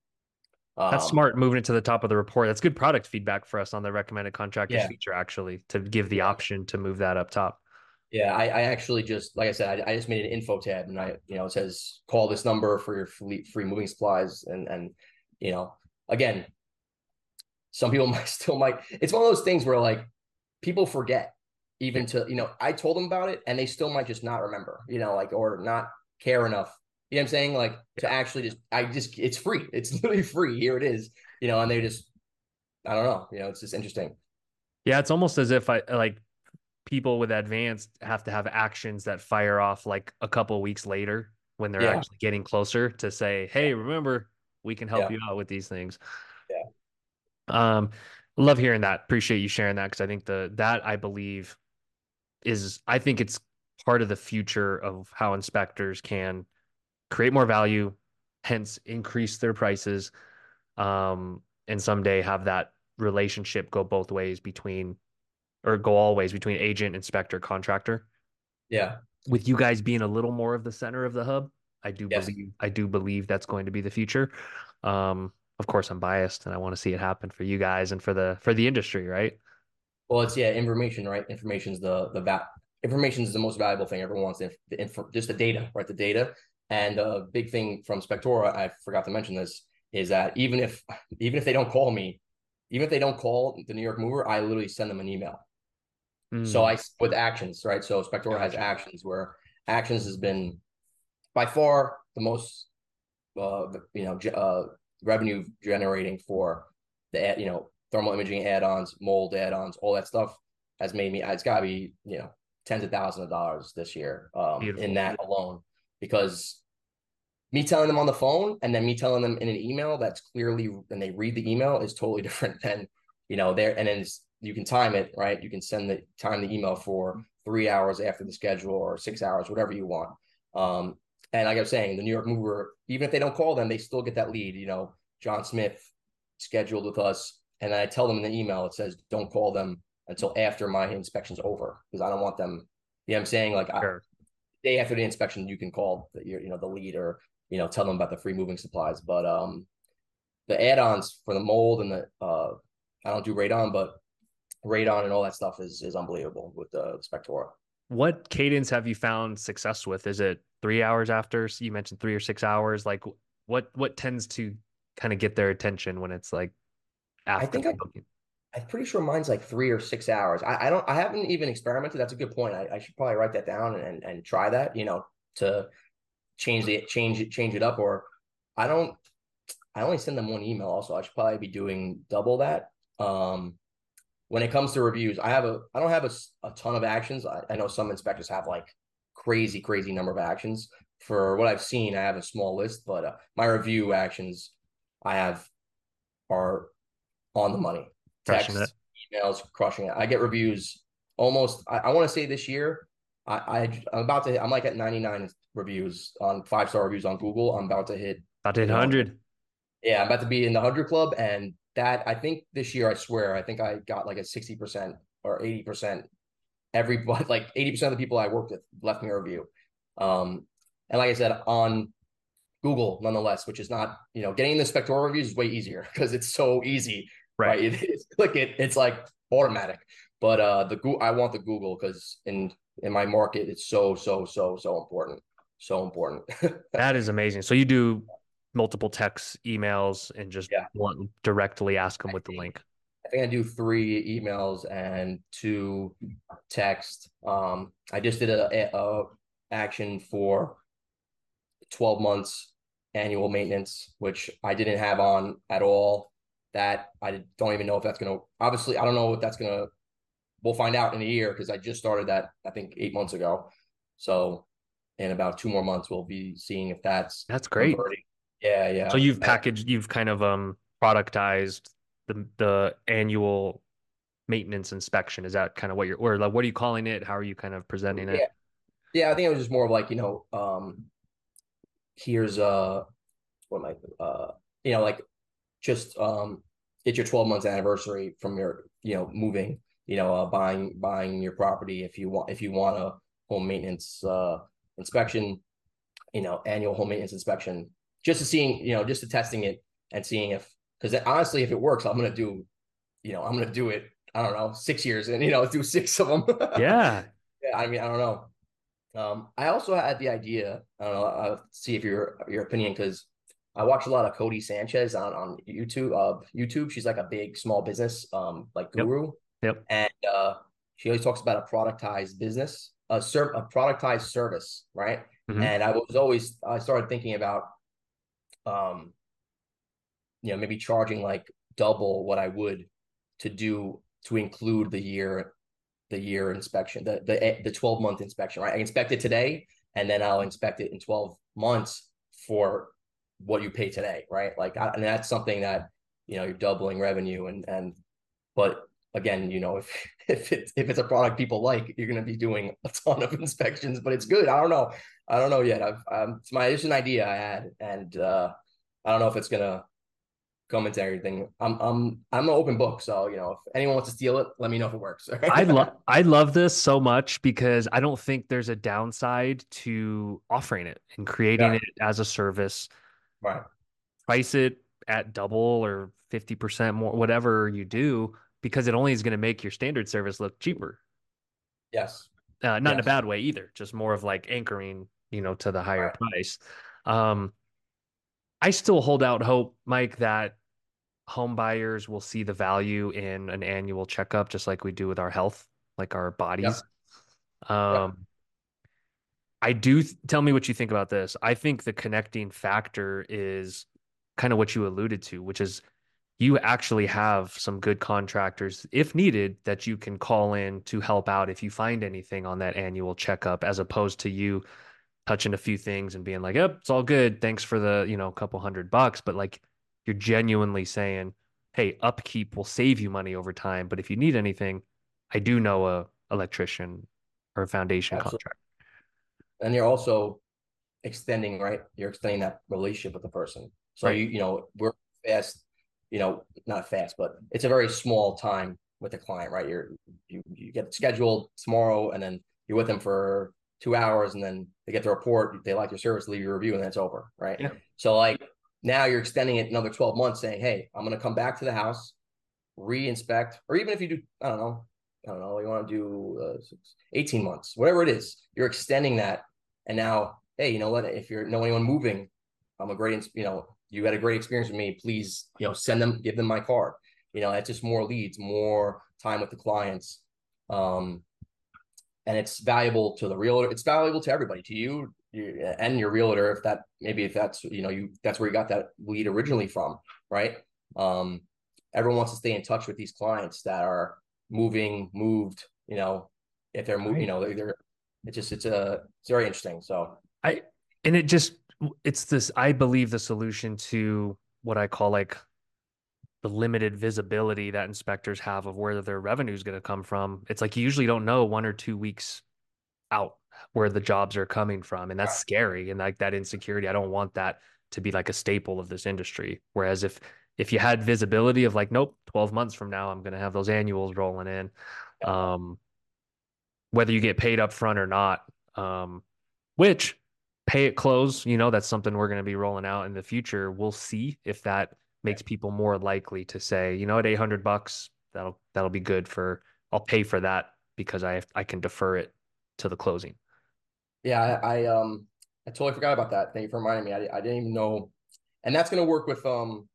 A: That's
B: Um,
A: smart moving it to the top of the report. That's good product feedback for us on the recommended contractors
B: yeah,
A: feature, actually, to give the
B: yeah.
A: option to move that up top.
B: Yeah, I, I actually just like I said, I, I just made an info tab, and I, you know, it says call this number for your free, free moving supplies, and and you know, again, some people might still might. It's one of those things where like people forget
A: Yeah.
B: even to, you know, I told them about it, and they still might just not remember, you know, like or not care enough. You know what I'm saying? Like to
A: Yeah.
B: actually just, I just, it's free. It's literally free. Here it is, you know, and they just, I don't know, you know, it's just interesting.
A: Yeah. It's almost as if I like people with advanced have to have actions that fire off like a couple of weeks later when they're
B: Yeah,
A: actually getting closer to say, hey, remember, we can help
B: yeah,
A: you out with these things.
B: yeah,
A: Um, love hearing that. Appreciate you sharing that because I think the that I believe is I think it's part of the future of how inspectors can create more value, hence increase their prices, um, and someday have that relationship go both ways between or go all ways between agent, inspector, contractor.
B: yeah.
A: With you guys being a little more of the center of the hub, I do
B: Yes.
A: believe I do believe that's going to be the future. Um, of course, I'm biased and I want to see it happen for you guys and for the for the industry, right?
B: Well, it's yeah, information, right? Information's the the va- information is the most valuable thing. Everyone wants the, inf- the info, just the data, right? The data. And a big thing from Spectora, I forgot to mention this, is that even if even if they don't call me, even if they don't call the New York mover, I literally send them an email. So
A: Mm,
B: I with actions, right? So Spectora has
A: gotcha.
B: actions where actions has been by far the most uh you know uh revenue generating for the ad, you know thermal imaging add-ons, mold add-ons, all that stuff has made me. It's got to be you know tens of thousands of dollars this year um in
A: Beautiful.
B: that alone because me telling them on the phone and then me telling them in an email that's clearly and they read the email is totally different than you know there and then it's, you can time it right you can send the time the email for three hours after the schedule or six hours whatever you want um and like I was saying the New York mover even if they don't call them they still get that lead you know John Smith scheduled with us and I tell them in the email it says don't call them until after my inspection's over because I don't want them you know what I'm saying like I,
A: Sure.
B: day after the inspection, you can call the, you know the lead or you know tell them about the free moving supplies. But um, the add-ons for the mold and the uh, I don't do radon, but radon and all that stuff is is unbelievable with the Spectora.
A: What cadence have you found success with? Is it three hours after? So you mentioned three or six hours. Like what what tends to kind of get their attention when it's like
B: I
A: after
B: think I
A: booking?
B: I'm pretty sure mine's like three or six hours. I, I don't I haven't even experimented. That's a good point. I, I should probably write that down and and try that. You know to change the change it change it up or I don't I only send them one email also. I should probably be doing double that. Um, when it comes to reviews, I have a I don't have a, a ton of actions. I, I know some inspectors have like crazy, crazy number of actions. For what I've seen, I have a small list, but uh, my review actions I have are on the money.
A: Crushing it.
B: Texts, emails, crushing it. I get reviews almost. I, I want to say this year, I, I I'm about to. Hit, I'm like at ninety-nine reviews on five star reviews on Google. I'm about to hit.
A: About to hit
B: You know,
A: one hundred.
B: Yeah, I'm about to be in the hundred club, and that I think this year, I swear, I think I got like a sixty percent or eighty percent. Every like eighty percent of the people I worked with left me a review. Um, and like I said, on Google, nonetheless, which is not, you know, getting the Spectora reviews is way easier because it's so easy,
A: Right.
B: right? It, it's click it, it's like automatic. But uh, the Google, I want the Google because in in my market, it's so so so so important, so important.
A: That is amazing. So you do multiple texts, emails, and just
B: Yeah,
A: want directly ask them
B: I
A: with the
B: think
A: link.
B: I think I do three emails and two text. Um, I just did a, a, a action for twelve months annual maintenance, which I didn't have on at all. That I don't even know if that's going to, obviously, I don't know if that's going to, we'll find out in a year because I just started that, I think, eight months ago. So in about two more months, we'll be seeing if that's
A: That's great.
B: converting. Yeah,
A: So
B: yeah.
A: you've
B: I,
A: packaged, you've kind of um productized the the annual maintenance inspection. Is that kind of what you're, or like, what are you calling it? How are you kind of presenting it?
B: yeah. Yeah, I think it was just more of like, you know, um, here's uh what am I uh you know, like just um it's your twelve months anniversary from your, you know, moving, you know, uh, buying buying your property. If you want, if you want a home maintenance uh inspection, you know, annual home maintenance inspection, just to seeing, you know, just to testing it and seeing if, because honestly, if it works, I'm gonna do, you know, I'm gonna do it, I don't know, six years and, you know, do six of them.
A: Yeah.
B: Yeah, I mean, I don't know. Um, I also had the idea. I don't know. I'll see if your your opinion, because I watch a lot of Cody Sanchez on on YouTube. Uh, YouTube. She's like a big small business um like
A: Yep.
B: guru,
A: Yep.
B: and uh, she always talks about a productized business, a serv a productized service, right?
A: Hmm.
B: And I was always I started thinking about um you know, maybe charging like double what I would to do to include the year the year inspection, the the the twelve month inspection, right? I inspect it today and then I'll inspect it in twelve months for what you pay today, right? Like, I, and that's something that, you know, you're doubling revenue and, and, but again, you know, if, if it's, if it's a product people like, you're going to be doing a ton of inspections, but it's good. I don't know. I don't know yet. I've, um, it's my, it's an idea I had, and, uh, I don't know if it's going to come into everything. I'm, I'm, I'm an open book. So, you know, if anyone wants to steal it, let me know if it works.
A: I love I love this so much because I don't think there's a downside to offering it and creating
B: Yeah.
A: it as a service.
B: Right.
A: Price it at double or fifty percent more, whatever you do, because it only is going to make your standard service look cheaper.
B: Yes.
A: Uh, not in a
B: Yes.
A: bad way either, just more of like anchoring, you know, to the higher
B: Right.
A: price. Um, I still hold out hope, Mike, that home buyers will see the value in an annual checkup, just like we do with our health, like our bodies.
B: Yep. Yep.
A: Um, I do th- tell me what you think about this. I think the connecting factor is kind of what you alluded to, which is you actually have some good contractors, if needed, that you can call in to help out if you find anything on that annual checkup, as opposed to you touching a few things and being like, "Yep, it's all good. Thanks for the, you know, couple hundred bucks." But like you're genuinely saying, "Hey, upkeep will save you money over time, but if you need anything, I do know a electrician or a foundation
B: Absolutely.
A: contractor."
B: And you're also extending, right? You're extending that relationship with the person. So
A: Right.
B: you, you know, we're fast, you know, not fast, but it's a very small time with the client, right? You're you you get scheduled tomorrow, and then you're with them for two hours, and then they get the report, they like your service, leave your review, and then it's over, right?
A: Yeah.
B: So like now you're extending it another twelve months, saying, hey, I'm gonna come back to the house, re-inspect, or even if you do, I don't know, I don't know, you want to do uh, eighteen months, whatever it is, you're extending that. And now, hey, you know what? If you're know anyone moving, I'm a great, you know, you had a great experience with me. Please, you know, send them, give them my card. You know, that's just more leads, more time with the clients. Um, and it's valuable to the realtor. It's valuable to everybody, to you, you and your realtor. If that, maybe if that's, you know, you, that's where you got that lead originally from, right? Um, everyone wants to stay in touch with these clients that are moving, moved, you know, if they're moving, you
A: Right.
B: know, they're, they're it's just, it's a, it's very interesting. So
A: I and it just it's this, I believe, the solution to what I call like the limited visibility that inspectors have of where their revenue is going to come from. It's like you usually don't know one or two weeks out where the jobs are coming from, and that's scary. And like that insecurity, I don't want that to be like a staple of this industry. Whereas if if you had visibility of like, nope, twelve months from now, I'm going to have those annuals rolling in, um, whether you get paid up front or not, um, which pay at close, you know, that's something we're going to be rolling out in the future. We'll see if that makes people more likely to say, you know, at eight hundred bucks, that'll that'll be good for, I'll pay for that because I have, I can defer it to the closing.
B: Yeah, I, I um I totally forgot about that. Thank you for reminding me. I, I didn't even know, and that's gonna work with um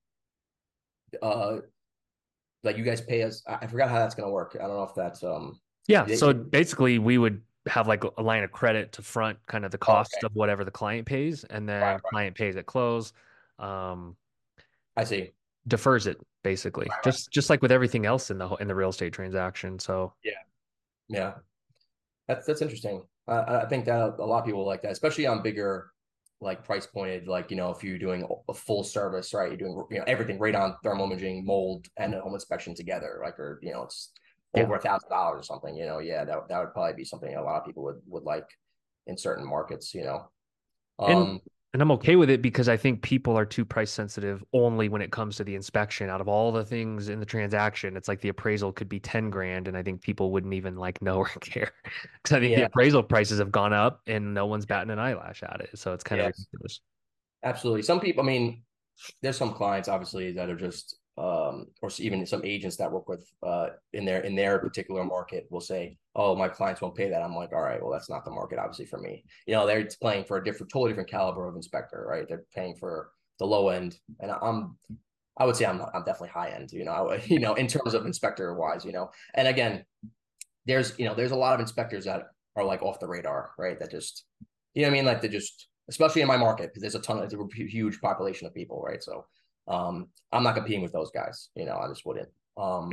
B: uh like you guys pay us. I, I forgot how that's gonna work. I don't know if that's um.
A: Yeah.
B: They,
A: So
B: they,
A: basically, we would have like a line of credit to front kind of the
B: oh,
A: cost
B: okay,
A: of whatever the client pays, and
B: right,
A: then
B: right.
A: client pays at close, um,
B: I see.
A: defers it basically,
B: Right, right.
A: just just like with everything else in the in the real estate transaction. So
B: Yeah, yeah. That's that's interesting. I, I think that a lot of people like that, especially on bigger, like price pointed, like you know, if you're doing a full service, right? You're doing you know everything right on thermal imaging, mold, and a home inspection together, like or you know, it's
A: yeah.
B: over a thousand dollars or something. You know, yeah, that that would probably be something a lot of people would would like in certain markets. You know,
A: And
B: um,
A: and I'm okay with it because I think people are too price sensitive only when it comes to the inspection. Out of all the things in the transaction, it's like the appraisal could be ten grand, and I think people wouldn't even like know or care because I think the
B: yeah,
A: appraisal prices have gone up and no one's batting an eyelash at it. So it's kind of
B: yes,
A: ridiculous.
B: absolutely. Some people, I mean, there's some clients obviously that are just um or even some agents that work with uh in their in their particular market will say, oh, my clients won't pay that. I'm like, all right, well, that's not the market obviously for me. You know, they're playing for a different totally different caliber of inspector, right? They're paying for the low end, and i'm I would say i'm i'm definitely high end, you know. You know, in terms of inspector wise, you know. And again, there's you know there's a lot of inspectors that are like off the radar, right? That just, you know what I mean, like they just, especially in my market, because there's a ton of, it's a huge population of people, right? So um I'm not competing with those guys, you know. I just wouldn't. um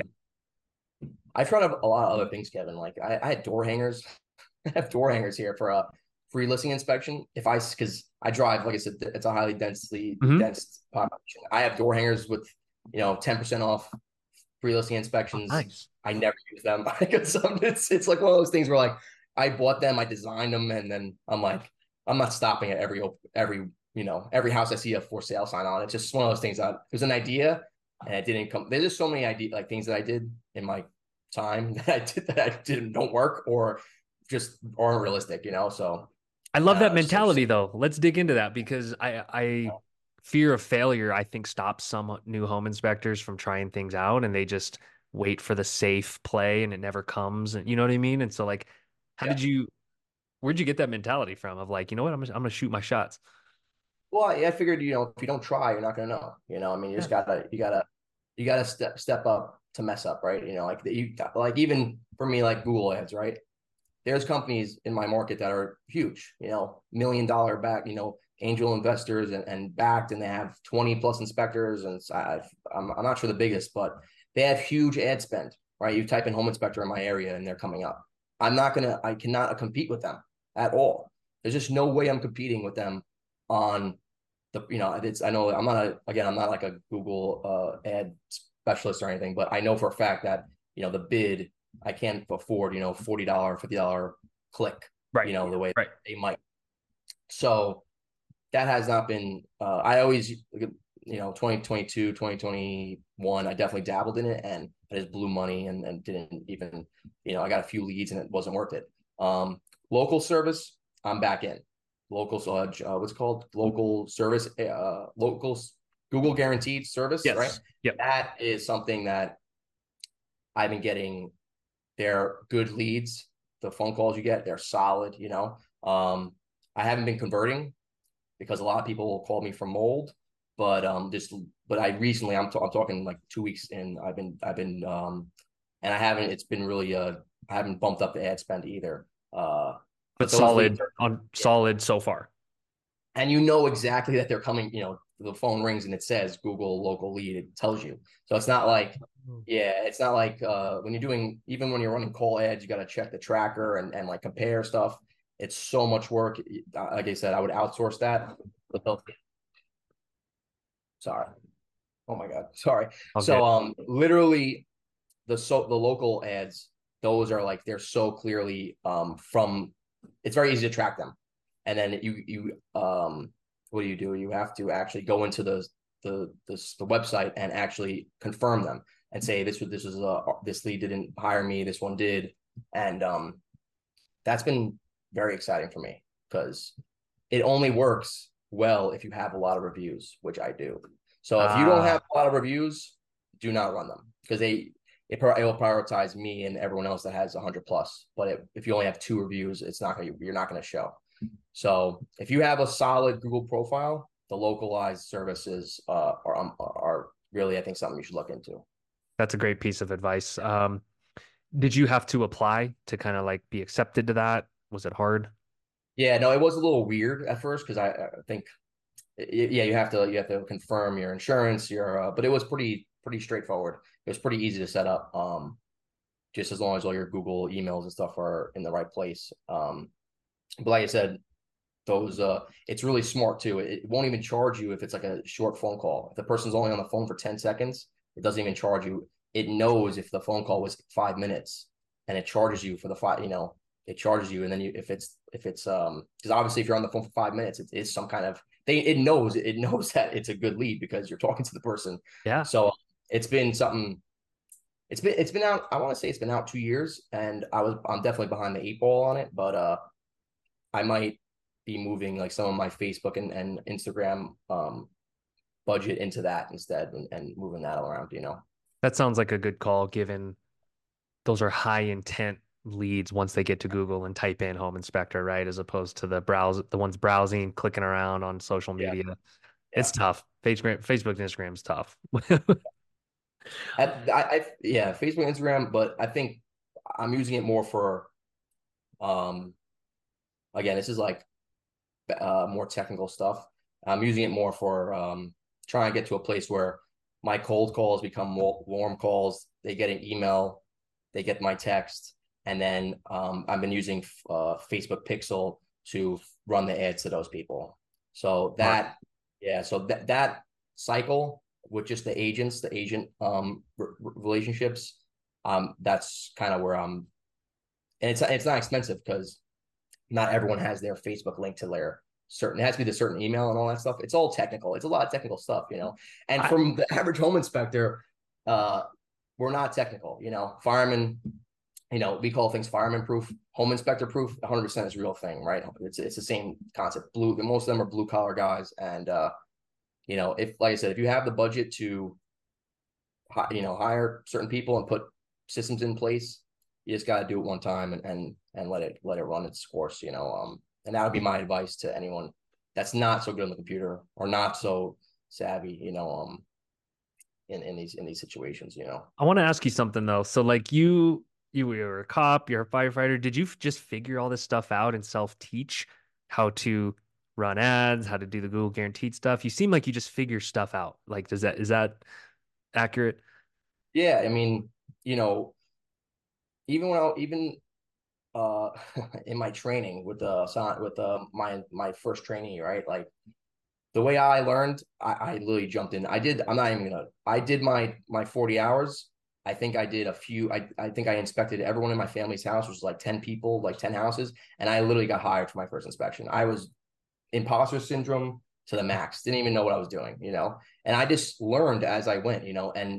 B: I've tried a lot of other things, Kevin. Like I, I had door hangers. I have door hangers here for a free listing inspection. If I, because I drive, like I said, it's a highly densely
A: Hmm.
B: dense population. I have door hangers with, you know, ten percent off free listing
A: Oh,
B: inspections.
A: nice.
B: I never use them because it's it's like one of those things where like I bought them, I designed them, and then I'm like, I'm not stopping at every every you know every house I see a for sale sign on. It's just one of those things that there's an idea and it didn't come. There's just so many idea like things that I did in my time that I did that I didn't don't work or just aren't realistic, you know. So
A: I love that
B: uh, just, just
A: mentality though. Let's dig into that because I I
B: uh,
A: fear of failure, I think, stops some new home inspectors from trying things out and they just wait for the safe play and it never comes. And you know what I mean? And so like, how
B: yeah.
A: did you, where'd you get that mentality from of like, you know what, I'm I'm gonna shoot my shots?
B: Well, I, I figured, you know, if you don't try, you're not gonna know. You know, I mean, you
A: Yeah.
B: just gotta, you gotta, you gotta step step up to mess up, right? You know, like you, like even for me, like Google Ads, right? There's companies in my market that are huge, you know, million dollar back, you know, angel investors and, and backed, and they have twenty plus inspectors, and I, I'm I'm not sure the biggest, but they have huge ad spend, right? You type in home inspector in my area, and they're coming up. I'm not gonna, I cannot compete with them at all. There's just no way I'm competing with them on the, you know, it's, I know I'm not a, again, I'm not like a Google uh, ad specialist or anything, but I know for a fact that, you know, the bid, I can't afford, you know, forty dollars, fifty dollars click,
A: Right.
B: you know, the way
A: Right.
B: they might. So that has not been, uh, I always, you know, twenty twenty-two, twenty twenty-one, I definitely dabbled in it and I just blew money and, and didn't even, you know, I got a few leads and it wasn't worth it. Um, local service, I'm back in. Local, uh, uh, what's it called? Local service, uh, local Google guaranteed service, right?
A: Yes. Yep.
B: That is something that I've been getting. They're good leads. The phone calls you get, they're solid, you know. Um, I haven't been converting because a lot of people will call me from mold, but um, just but I recently, I'm, t- I'm talking like two weeks in. I've been I've been um, and I haven't. It's been really uh, I haven't bumped up the ad spend either. Uh,
A: But
B: but those leads
A: solid
B: are,
A: on
B: yeah,
A: solid so far.
B: and you know exactly that they're coming. You know, the phone rings and it says Google local lead. It tells you, so it's not like. Yeah, it's not like uh, when you're doing, even when you're running call ads, you got to check the tracker and, and like compare stuff. It's so much work. Like I said, I would outsource that. But they'll, sorry. Oh my God. Sorry.
A: Okay.
B: So um literally the so the local ads, those are like they're so clearly um from, it's very easy to track them. And then you you um what do you do? You have to actually go into the the the, the website and actually confirm them and say this was this was a this lead didn't hire me, this one did, and um, that's been very exciting for me because it only works well if you have a lot of reviews, which I do. So if you don't have
A: Ah,
B: a lot of reviews, do not run them because they it, it will prioritize me and everyone else that has one hundred plus. But it, if you only have two reviews, it's not gonna you're not gonna show. So if you have a solid Google profile, the localized services uh, are um, are really I think something you should look into.
A: that's a great piece of advice. Um, did you have to apply to kind of like be accepted to that? Was it hard?
B: Yeah, no, it was a little weird at first because I, I think yeah, you have to you have to confirm your insurance, your uh, but it was pretty pretty straightforward. It was pretty easy to set up. Um, just as long as all your Google emails and stuff are in the right place. Um, but like I said, those uh, it's really smart too. It, it won't even charge you if it's like a short phone call. If the person's only on the phone for ten seconds, it doesn't even charge you. It knows if the phone call was five minutes, and it charges you for the five. You know, it charges you, and then you if it's if it's um because obviously if you're on the phone for five minutes, it is some kind of they it knows it knows that it's a good lead because you're talking to the person.
A: Yeah.
B: So it's been something. It's been it's been out. I want to say it's been out two years, and I was I'm definitely behind the eight ball on it, but uh, I might be moving like some of my Facebook and, and Instagram um budget into that instead and, and moving that around, you know.
A: That sounds like a good call, given those are high intent leads once they get to Google and type in home inspector, right? As opposed to the browse, the ones browsing, clicking around on social
B: Yeah,
A: media.
B: yeah.
A: It's tough. Facebook, Facebook and Instagram is tough.
B: I, I, I yeah, Facebook, Instagram, but I think I'm using it more for um again, this is like uh more technical stuff. I'm using it more for um trying to get to a place where my cold calls become more warm calls. They get an email, they get my text, and then um I've been using uh Facebook Pixel to run the ads to those people. So
A: Smart.
B: that yeah, so that that cycle with just the agents, the agent um r- relationships, um that's kind of where I'm and it's it's not expensive because not everyone has their Facebook link to their certain, it has to be the certain email and all that stuff. It's all technical. It's a lot of technical stuff, you know. And
A: I,
B: from the average home inspector, uh, we're not technical, you know. Fireman, you know, we call things fireman proof, home inspector proof. one hundred percent is a real thing, right? It's it's the same concept. Blue, most of them are blue collar guys, and uh, you know, if like I said, if you have the budget to, you know, hire certain people and put systems in place, you just got to do it one time and and and let it let it run its course, you know. Um, and that would be my advice to anyone that's not so good on the computer or not so savvy, you know, um, in in these in these situations, you know.
A: I want to ask you something though. So like you, you were a cop, you're a firefighter. Did you just figure all this stuff out and self-teach how to run ads, how to do the Google guaranteed stuff? You seem like you just figure stuff out. Like, does that, is that accurate?
B: Yeah, I mean, you know, even when I even uh in my training with the with uh, my my first trainee, right? Like the way I learned, I, I literally jumped in. I did. I'm not even gonna. I did my my forty hours. I think I did a few. I I think I inspected everyone in my family's house, which was like ten people, like ten houses, and I literally got hired for my first inspection. I was imposter syndrome to the max. Didn't even know what I was doing, you know. And I just learned as I went, you know. And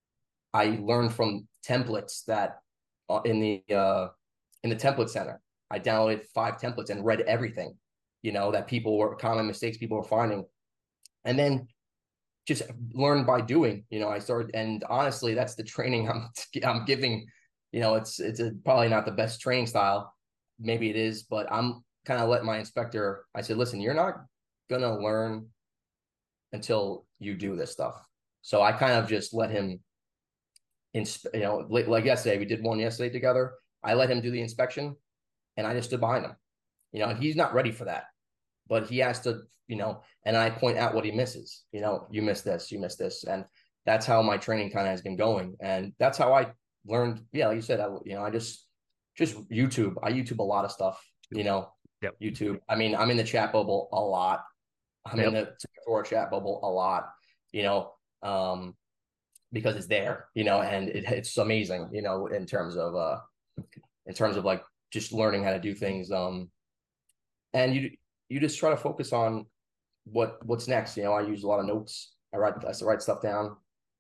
B: I learned from templates that uh, in the uh, in the template center. I downloaded five templates and read everything, you know, that people were common mistakes people were finding, and then just learn by doing. You know, I started, and honestly, that's the training I'm I'm giving. You know, it's it's a, probably not the best training style, maybe it is, but I'm kind of letting my inspector. I said, listen, you're not gonna learn until you do this stuff. So I kind of just let him in, you know, like, like yesterday, we did one yesterday together. I let him do the inspection and I just stood behind him, you know, and he's not ready for that, but he has to, you know, and I point out what he misses, you know, you missed this, you missed this. And that's how my training kind of has been going. And that's how I learned. Yeah. Like you said, I, you know, I just, just YouTube, I YouTube a lot of stuff, you know,
A: Yep.
B: YouTube. I mean, I'm in the chat bubble a lot. I'm in
A: Yep.
B: the Tour chat bubble a lot, you know, um, because it's there, you know, and it, it's amazing, you know, in terms of, uh, in terms of like just learning how to do things. Um, and you, you just try to focus on what what's next. You know, I use a lot of notes. I write I write stuff down.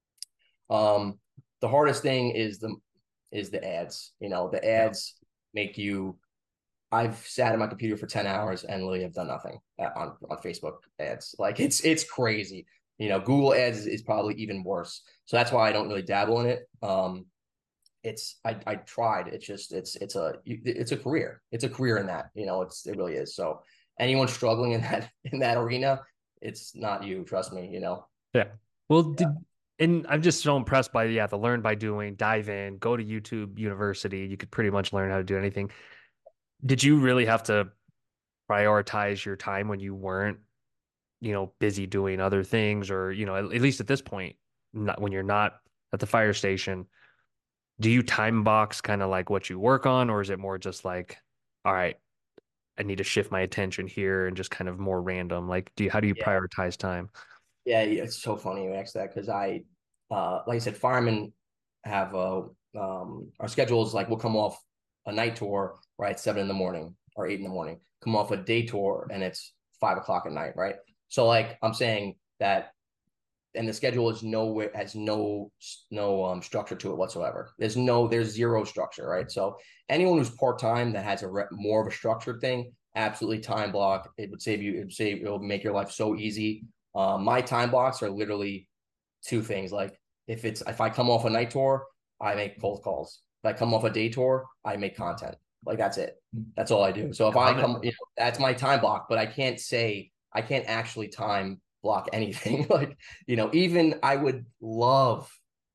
B: Um, the hardest thing is the is the ads. You know, the
A: Yeah.
B: ads make you. I've sat at my computer for ten hours and literally have done nothing on on Facebook ads. Like it's it's crazy. You know, Google ads is, is probably even worse. So that's why I don't really dabble in it. Um, it's I I tried. It's just it's it's a it's a career. It's a career in that. You know, it's it really is. So anyone struggling in that in that arena, it's not you. Trust me. You know.
A: Yeah. Well,
B: Yeah.
A: did and I'm just so impressed by yeah, the learn by doing, dive in, go to YouTube University. You could pretty much learn how to do anything. Did you really have to prioritize your time when you weren't, you know, busy doing other things or, you know, at, at least at this point, not when you're not at the fire station, do you time box kind of like what you work on, or is it more just like, all right, I need to shift my attention here and just kind of more random? Like, do you, how do you
B: Yeah.
A: prioritize time?
B: Yeah, yeah, it's so funny you asked that because I, uh, like I said, firemen have a um, our schedule is like we'll come off a night tour right seven in the morning or eight in the morning, come off a day tour and it's five o'clock at night, right? So like I'm saying that, and the schedule is nowhere has no no um, structure to it whatsoever. There's no there's zero structure, right? So anyone who's part time that has a re- more of a structured thing, absolutely time block. It would save you. It would save. It will make your life so easy. Um, my time blocks are literally two things. Like if it's if I come off a night tour, I make cold calls. If I come off a day tour, I make content. Like that's it. That's all I do. So if
A: I
B: I
A: love it.
B: come, you know, that's my time block. But I can't say I can't actually time block anything. Like you know, even I would love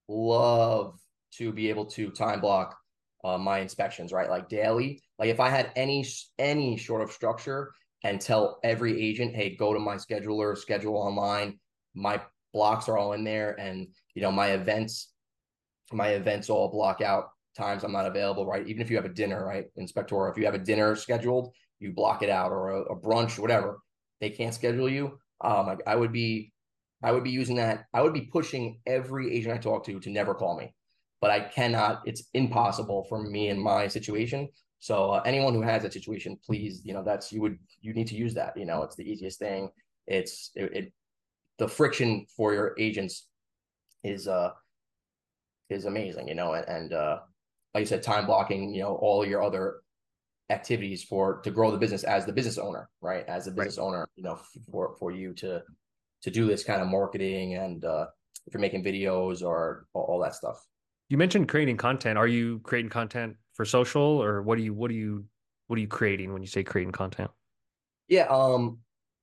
B: love to be able to time block uh, my inspections, right? Like daily. Like if I had any any sort of structure and tell every agent, hey, go to my scheduler, schedule online. My blocks are all in there, and you know my events, my events all block out times I'm not available, right? Even if you have a dinner, right, inspector, if you have a dinner scheduled, you block it out, or a, a brunch, whatever. They can't schedule you. Um, I, I would be, I would be using that. I would be pushing every agent I talk to to never call me, but I cannot. It's impossible for me in my situation. So uh, anyone who has that situation, please, you know, that's you would you need to use that. You know, it's the easiest thing. It's it, it the friction for your agents is uh is amazing, you know, and, and uh like you said, time blocking, you know, all your other activities for to grow the business as the business owner, right? As a
A: Right.
B: business owner, you know, for for you to to do this kind of marketing and uh if you're making videos or all, all that stuff.
A: You mentioned creating content. Are you creating content for social, or what are you what are you what are you creating when you say creating content?
B: Yeah, um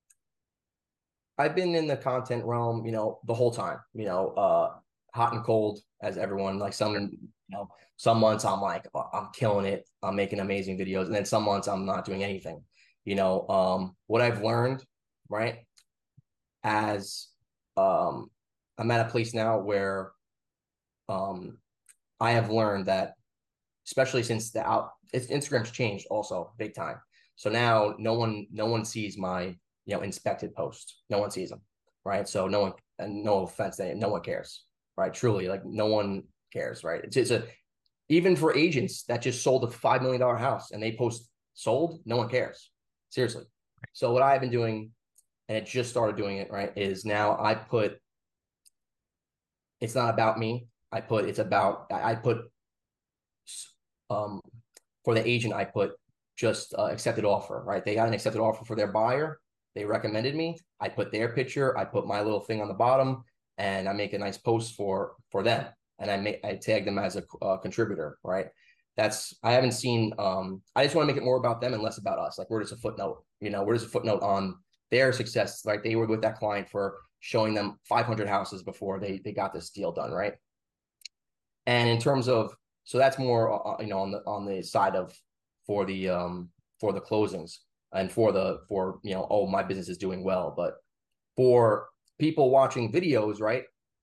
B: I've been in the content realm, you know, the whole time, you know, uh, hot and cold as everyone, like some, you know, some months I'm like, oh, I'm killing it. I'm making amazing videos. And then some months I'm not doing anything, you know, um, what I've learned, right. As, um, I'm at a place now where, um, I have learned that, especially since the out, it's Instagram's changed also big time. So now no one, no one sees my, you know, inspected post. No one sees them, right? So no one, and no offense, no one cares, right? Truly, like no one cares, right? It's, it's a even for agents that just sold a five million dollar house and they post sold, no one cares, seriously. So what I've been doing, and it just started doing it, right, is now I put it's not about me. I put it's about I put um for the agent, I put just uh, accepted offer, right? They got an accepted offer for their buyer. They recommended me. I put their picture. I put my little thing on the bottom, and I make a nice post for for them, and I make I tag them as a uh, contributor, right? That's I haven't seen. Um, I just want to make it more about them and less about us. Like we're just a footnote, you know. We're just a footnote on their success. Like they were with that client for showing them five hundred houses before they they got this deal done, right? And in terms of so that's more uh, you know on the on the side of for the um for the closings and for the for you know oh my business is doing well, but for people watching videos, right,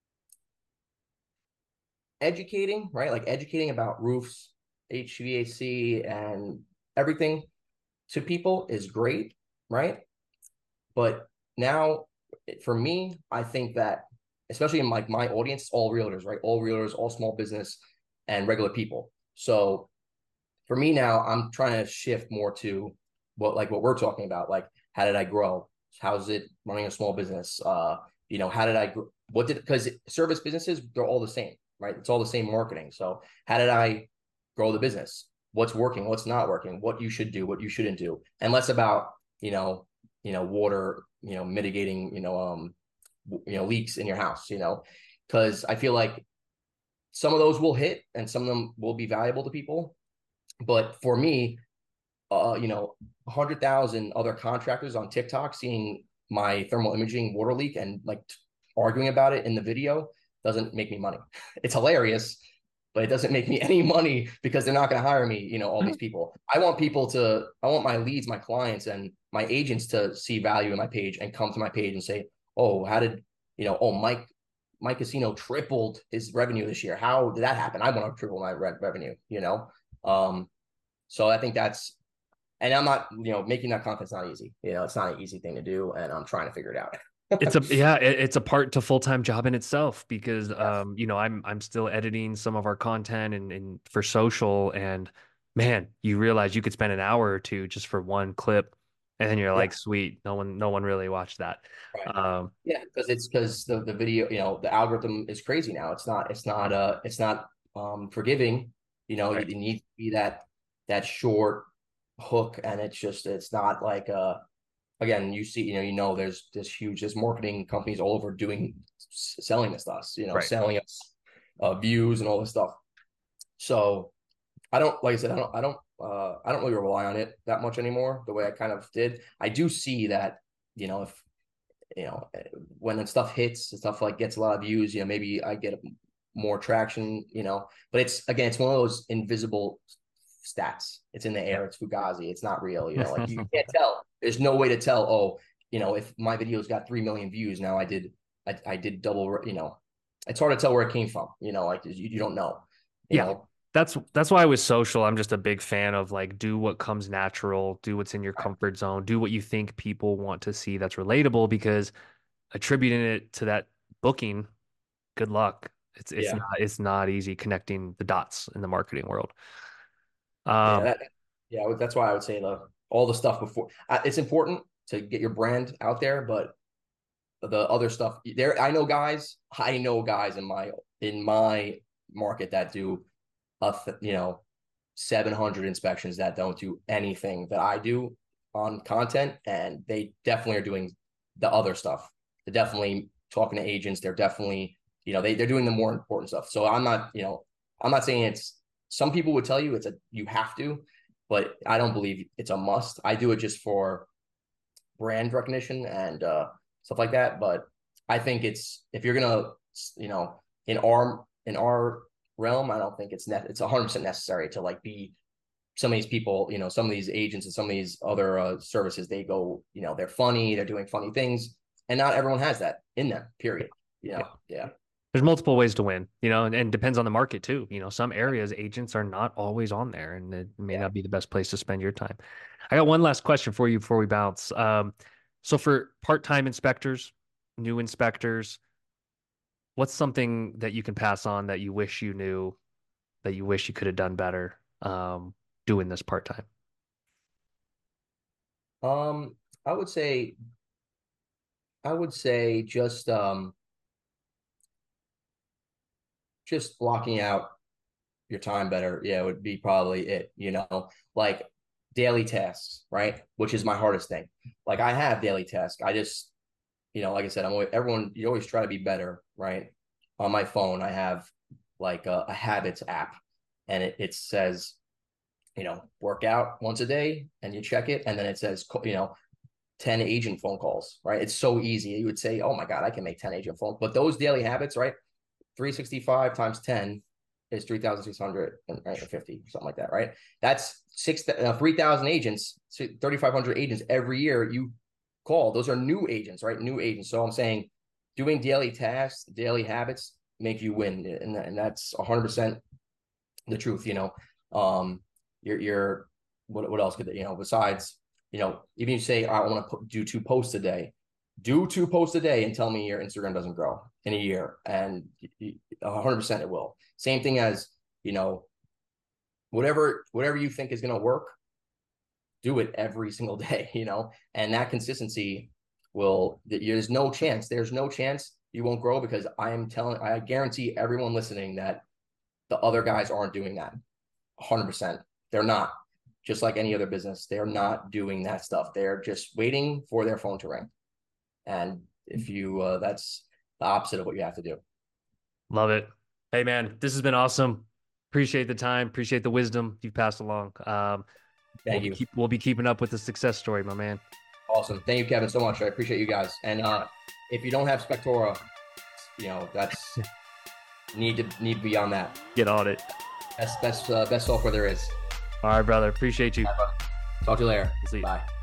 B: educating, right, like educating about roofs, H V A C and everything to people is great, right? But now for me, I think that especially in like my audience, all realtors, right? All realtors, all small business and regular people. So for me now, I'm trying to shift more to what like what we're talking about, like how did I grow? How's it running a small business? Uh, you know, how did I, what did, because service businesses, they're all the same, right? It's all the same marketing. So how did I grow the business? What's working? What's not working? What you should do? What you shouldn't do? And less about, you know, you know, water, you know, mitigating, you know, um, you know, leaks in your house, you know, because I feel like some of those will hit and some of them will be valuable to people. But for me, uh, you know, a hundred thousand other contractors on TikTok seeing my thermal imaging water leak and like arguing about it in the video doesn't make me money. It's hilarious, but it doesn't make me any money because they're not going to hire me. You know, all these people. I want people to. I want my leads, my clients, and my agents to see value in my page and come to my page and say, "Oh, how did you know? Oh, Mike." My casino tripled his revenue this year. How did that happen? I want to triple my re- revenue, you know? Um, so I think that's, and I'm not, you know, making that content's not easy. You know, it's not an easy thing to do, and I'm trying to figure it out.
A: It's a yeah, it, it's a part to full-time job in itself because
B: Yes.
A: um, you know, I'm I'm still editing some of our content and, and for social and man, you realize you could spend an hour or two just for one clip and then you're
B: Yeah.
A: like, sweet, no one no one really watched that.
B: Right.
A: Um,
B: Yeah, because it's because the, the video, you know, the algorithm is crazy now. It's not, it's not, uh, it's not um forgiving. You know,
A: right.
B: it needs to be that that short hook, and it's just, it's not like uh again, you see, you know, you know, there's this huge, there's marketing companies all over doing selling this to us, you know,
A: Right.
B: selling us uh, views and all this stuff. So I don't, like I said, I don't, I don't, uh, I don't really rely on it that much anymore. The way I kind of did, I do see that, you know, if you know, when stuff hits, stuff like gets a lot of views, you know, maybe I get more traction, you know, but it's again, it's one of those invisible stats. It's in the air. It's Fugazi. It's not real. You know, like you can't tell. There's no way to tell. Oh, you know, if my video's got three million views now, I did, I, I did double. You know, it's hard to tell where it came from. You know, like you, you don't know. You
A: Yeah.
B: know,
A: That's that's why with social, I'm just a big fan of like do what comes natural, do what's in your comfort zone, do what you think people want to see that's relatable because attributing it to that booking, good luck. It's it's
B: yeah,
A: not it's not easy connecting the dots in the marketing world. Um,
B: yeah, that, yeah. That's why I would say the all the stuff before. Uh, it's important to get your brand out there, but the other stuff there, I know guys, I know guys in my in my market that do a you know seven hundred inspections that don't do anything that I do on content, and they definitely are doing the other stuff. They're definitely talking to agents. They're definitely, you know, they they're doing the more important stuff. So I'm not, you know, I'm not saying it's, some people would tell you it's a you have to, but I don't believe it's a must. I do it just for brand recognition and uh, stuff like that. But I think it's, if you're gonna, you know, in our in our realm, I don't think it's net it's one hundred percent necessary to like be some of these people. You know, some of these agents and some of these other uh, services, they go, you know, they're funny, they're doing funny things, and not everyone has that in them. Period. You
A: yeah.
B: know, yeah,
A: There's multiple ways to win, you know, and, and depends on the market too. You know, some areas agents are not always on there and it may
B: yeah.
A: not be the best place to spend your time. I got one last question for you before we bounce. Um, so for part-time inspectors, new inspectors, what's something that you can pass on that you wish you knew, that you wish you could have done better um, doing this part-time?
B: Um, I would say, I would say just um, just blocking out your time better, yeah, would be probably it, you know, like daily tasks, right? Which is my hardest thing. Like I have daily tasks. I just, you know, like I said, I'm always, everyone, you always try to be better, right? On my phone, I have like a, a habits app, and it, it says, you know, work out once a day, and you check it. And then it says, you know, ten agent phone calls, right? It's so easy. You would say, oh my God, I can make ten agent phone. But those daily habits, right? three sixty-five times ten is three thousand six hundred fifty, something like that, right? That's six, uh, three thousand agents, thirty-five hundred agents every year you call. Those are new agents, right? New agents. So I'm saying doing daily tasks, daily habits make you win. And, and that's one hundred percent the truth, you know. Um, you're, you're, what, what else could, you know, besides, you know, even you say, I want to do two posts a day, do two posts a day and tell me your Instagram doesn't grow in a year. And one hundred percent it will. Same thing as, you know, whatever, whatever you think is going to work, do it every single day, you know, and that consistency will, there's no chance, there's no chance you won't grow, because I am telling, I guarantee everyone listening that the other guys aren't doing that. one hundred percent. They're not. Just like any other business, they're not doing that stuff. They're just waiting for their phone to ring. And if you, uh, that's the opposite of what you have to do.
A: Love it. Hey, man, this has been awesome. Appreciate the time. Appreciate the wisdom you've passed along. Um,
B: Thank
A: we'll
B: you.
A: Be keep, we'll be keeping up with the success story, my man.
B: Awesome. Thank you, Kevin, so much. I appreciate you guys. And uh, if you don't have Spectora, you know, that's need to need to be on that.
A: Get on it.
B: Best best uh, best software there is.
A: All right, brother. Appreciate you.
B: Right, talk to you later.
A: See you.
B: Bye.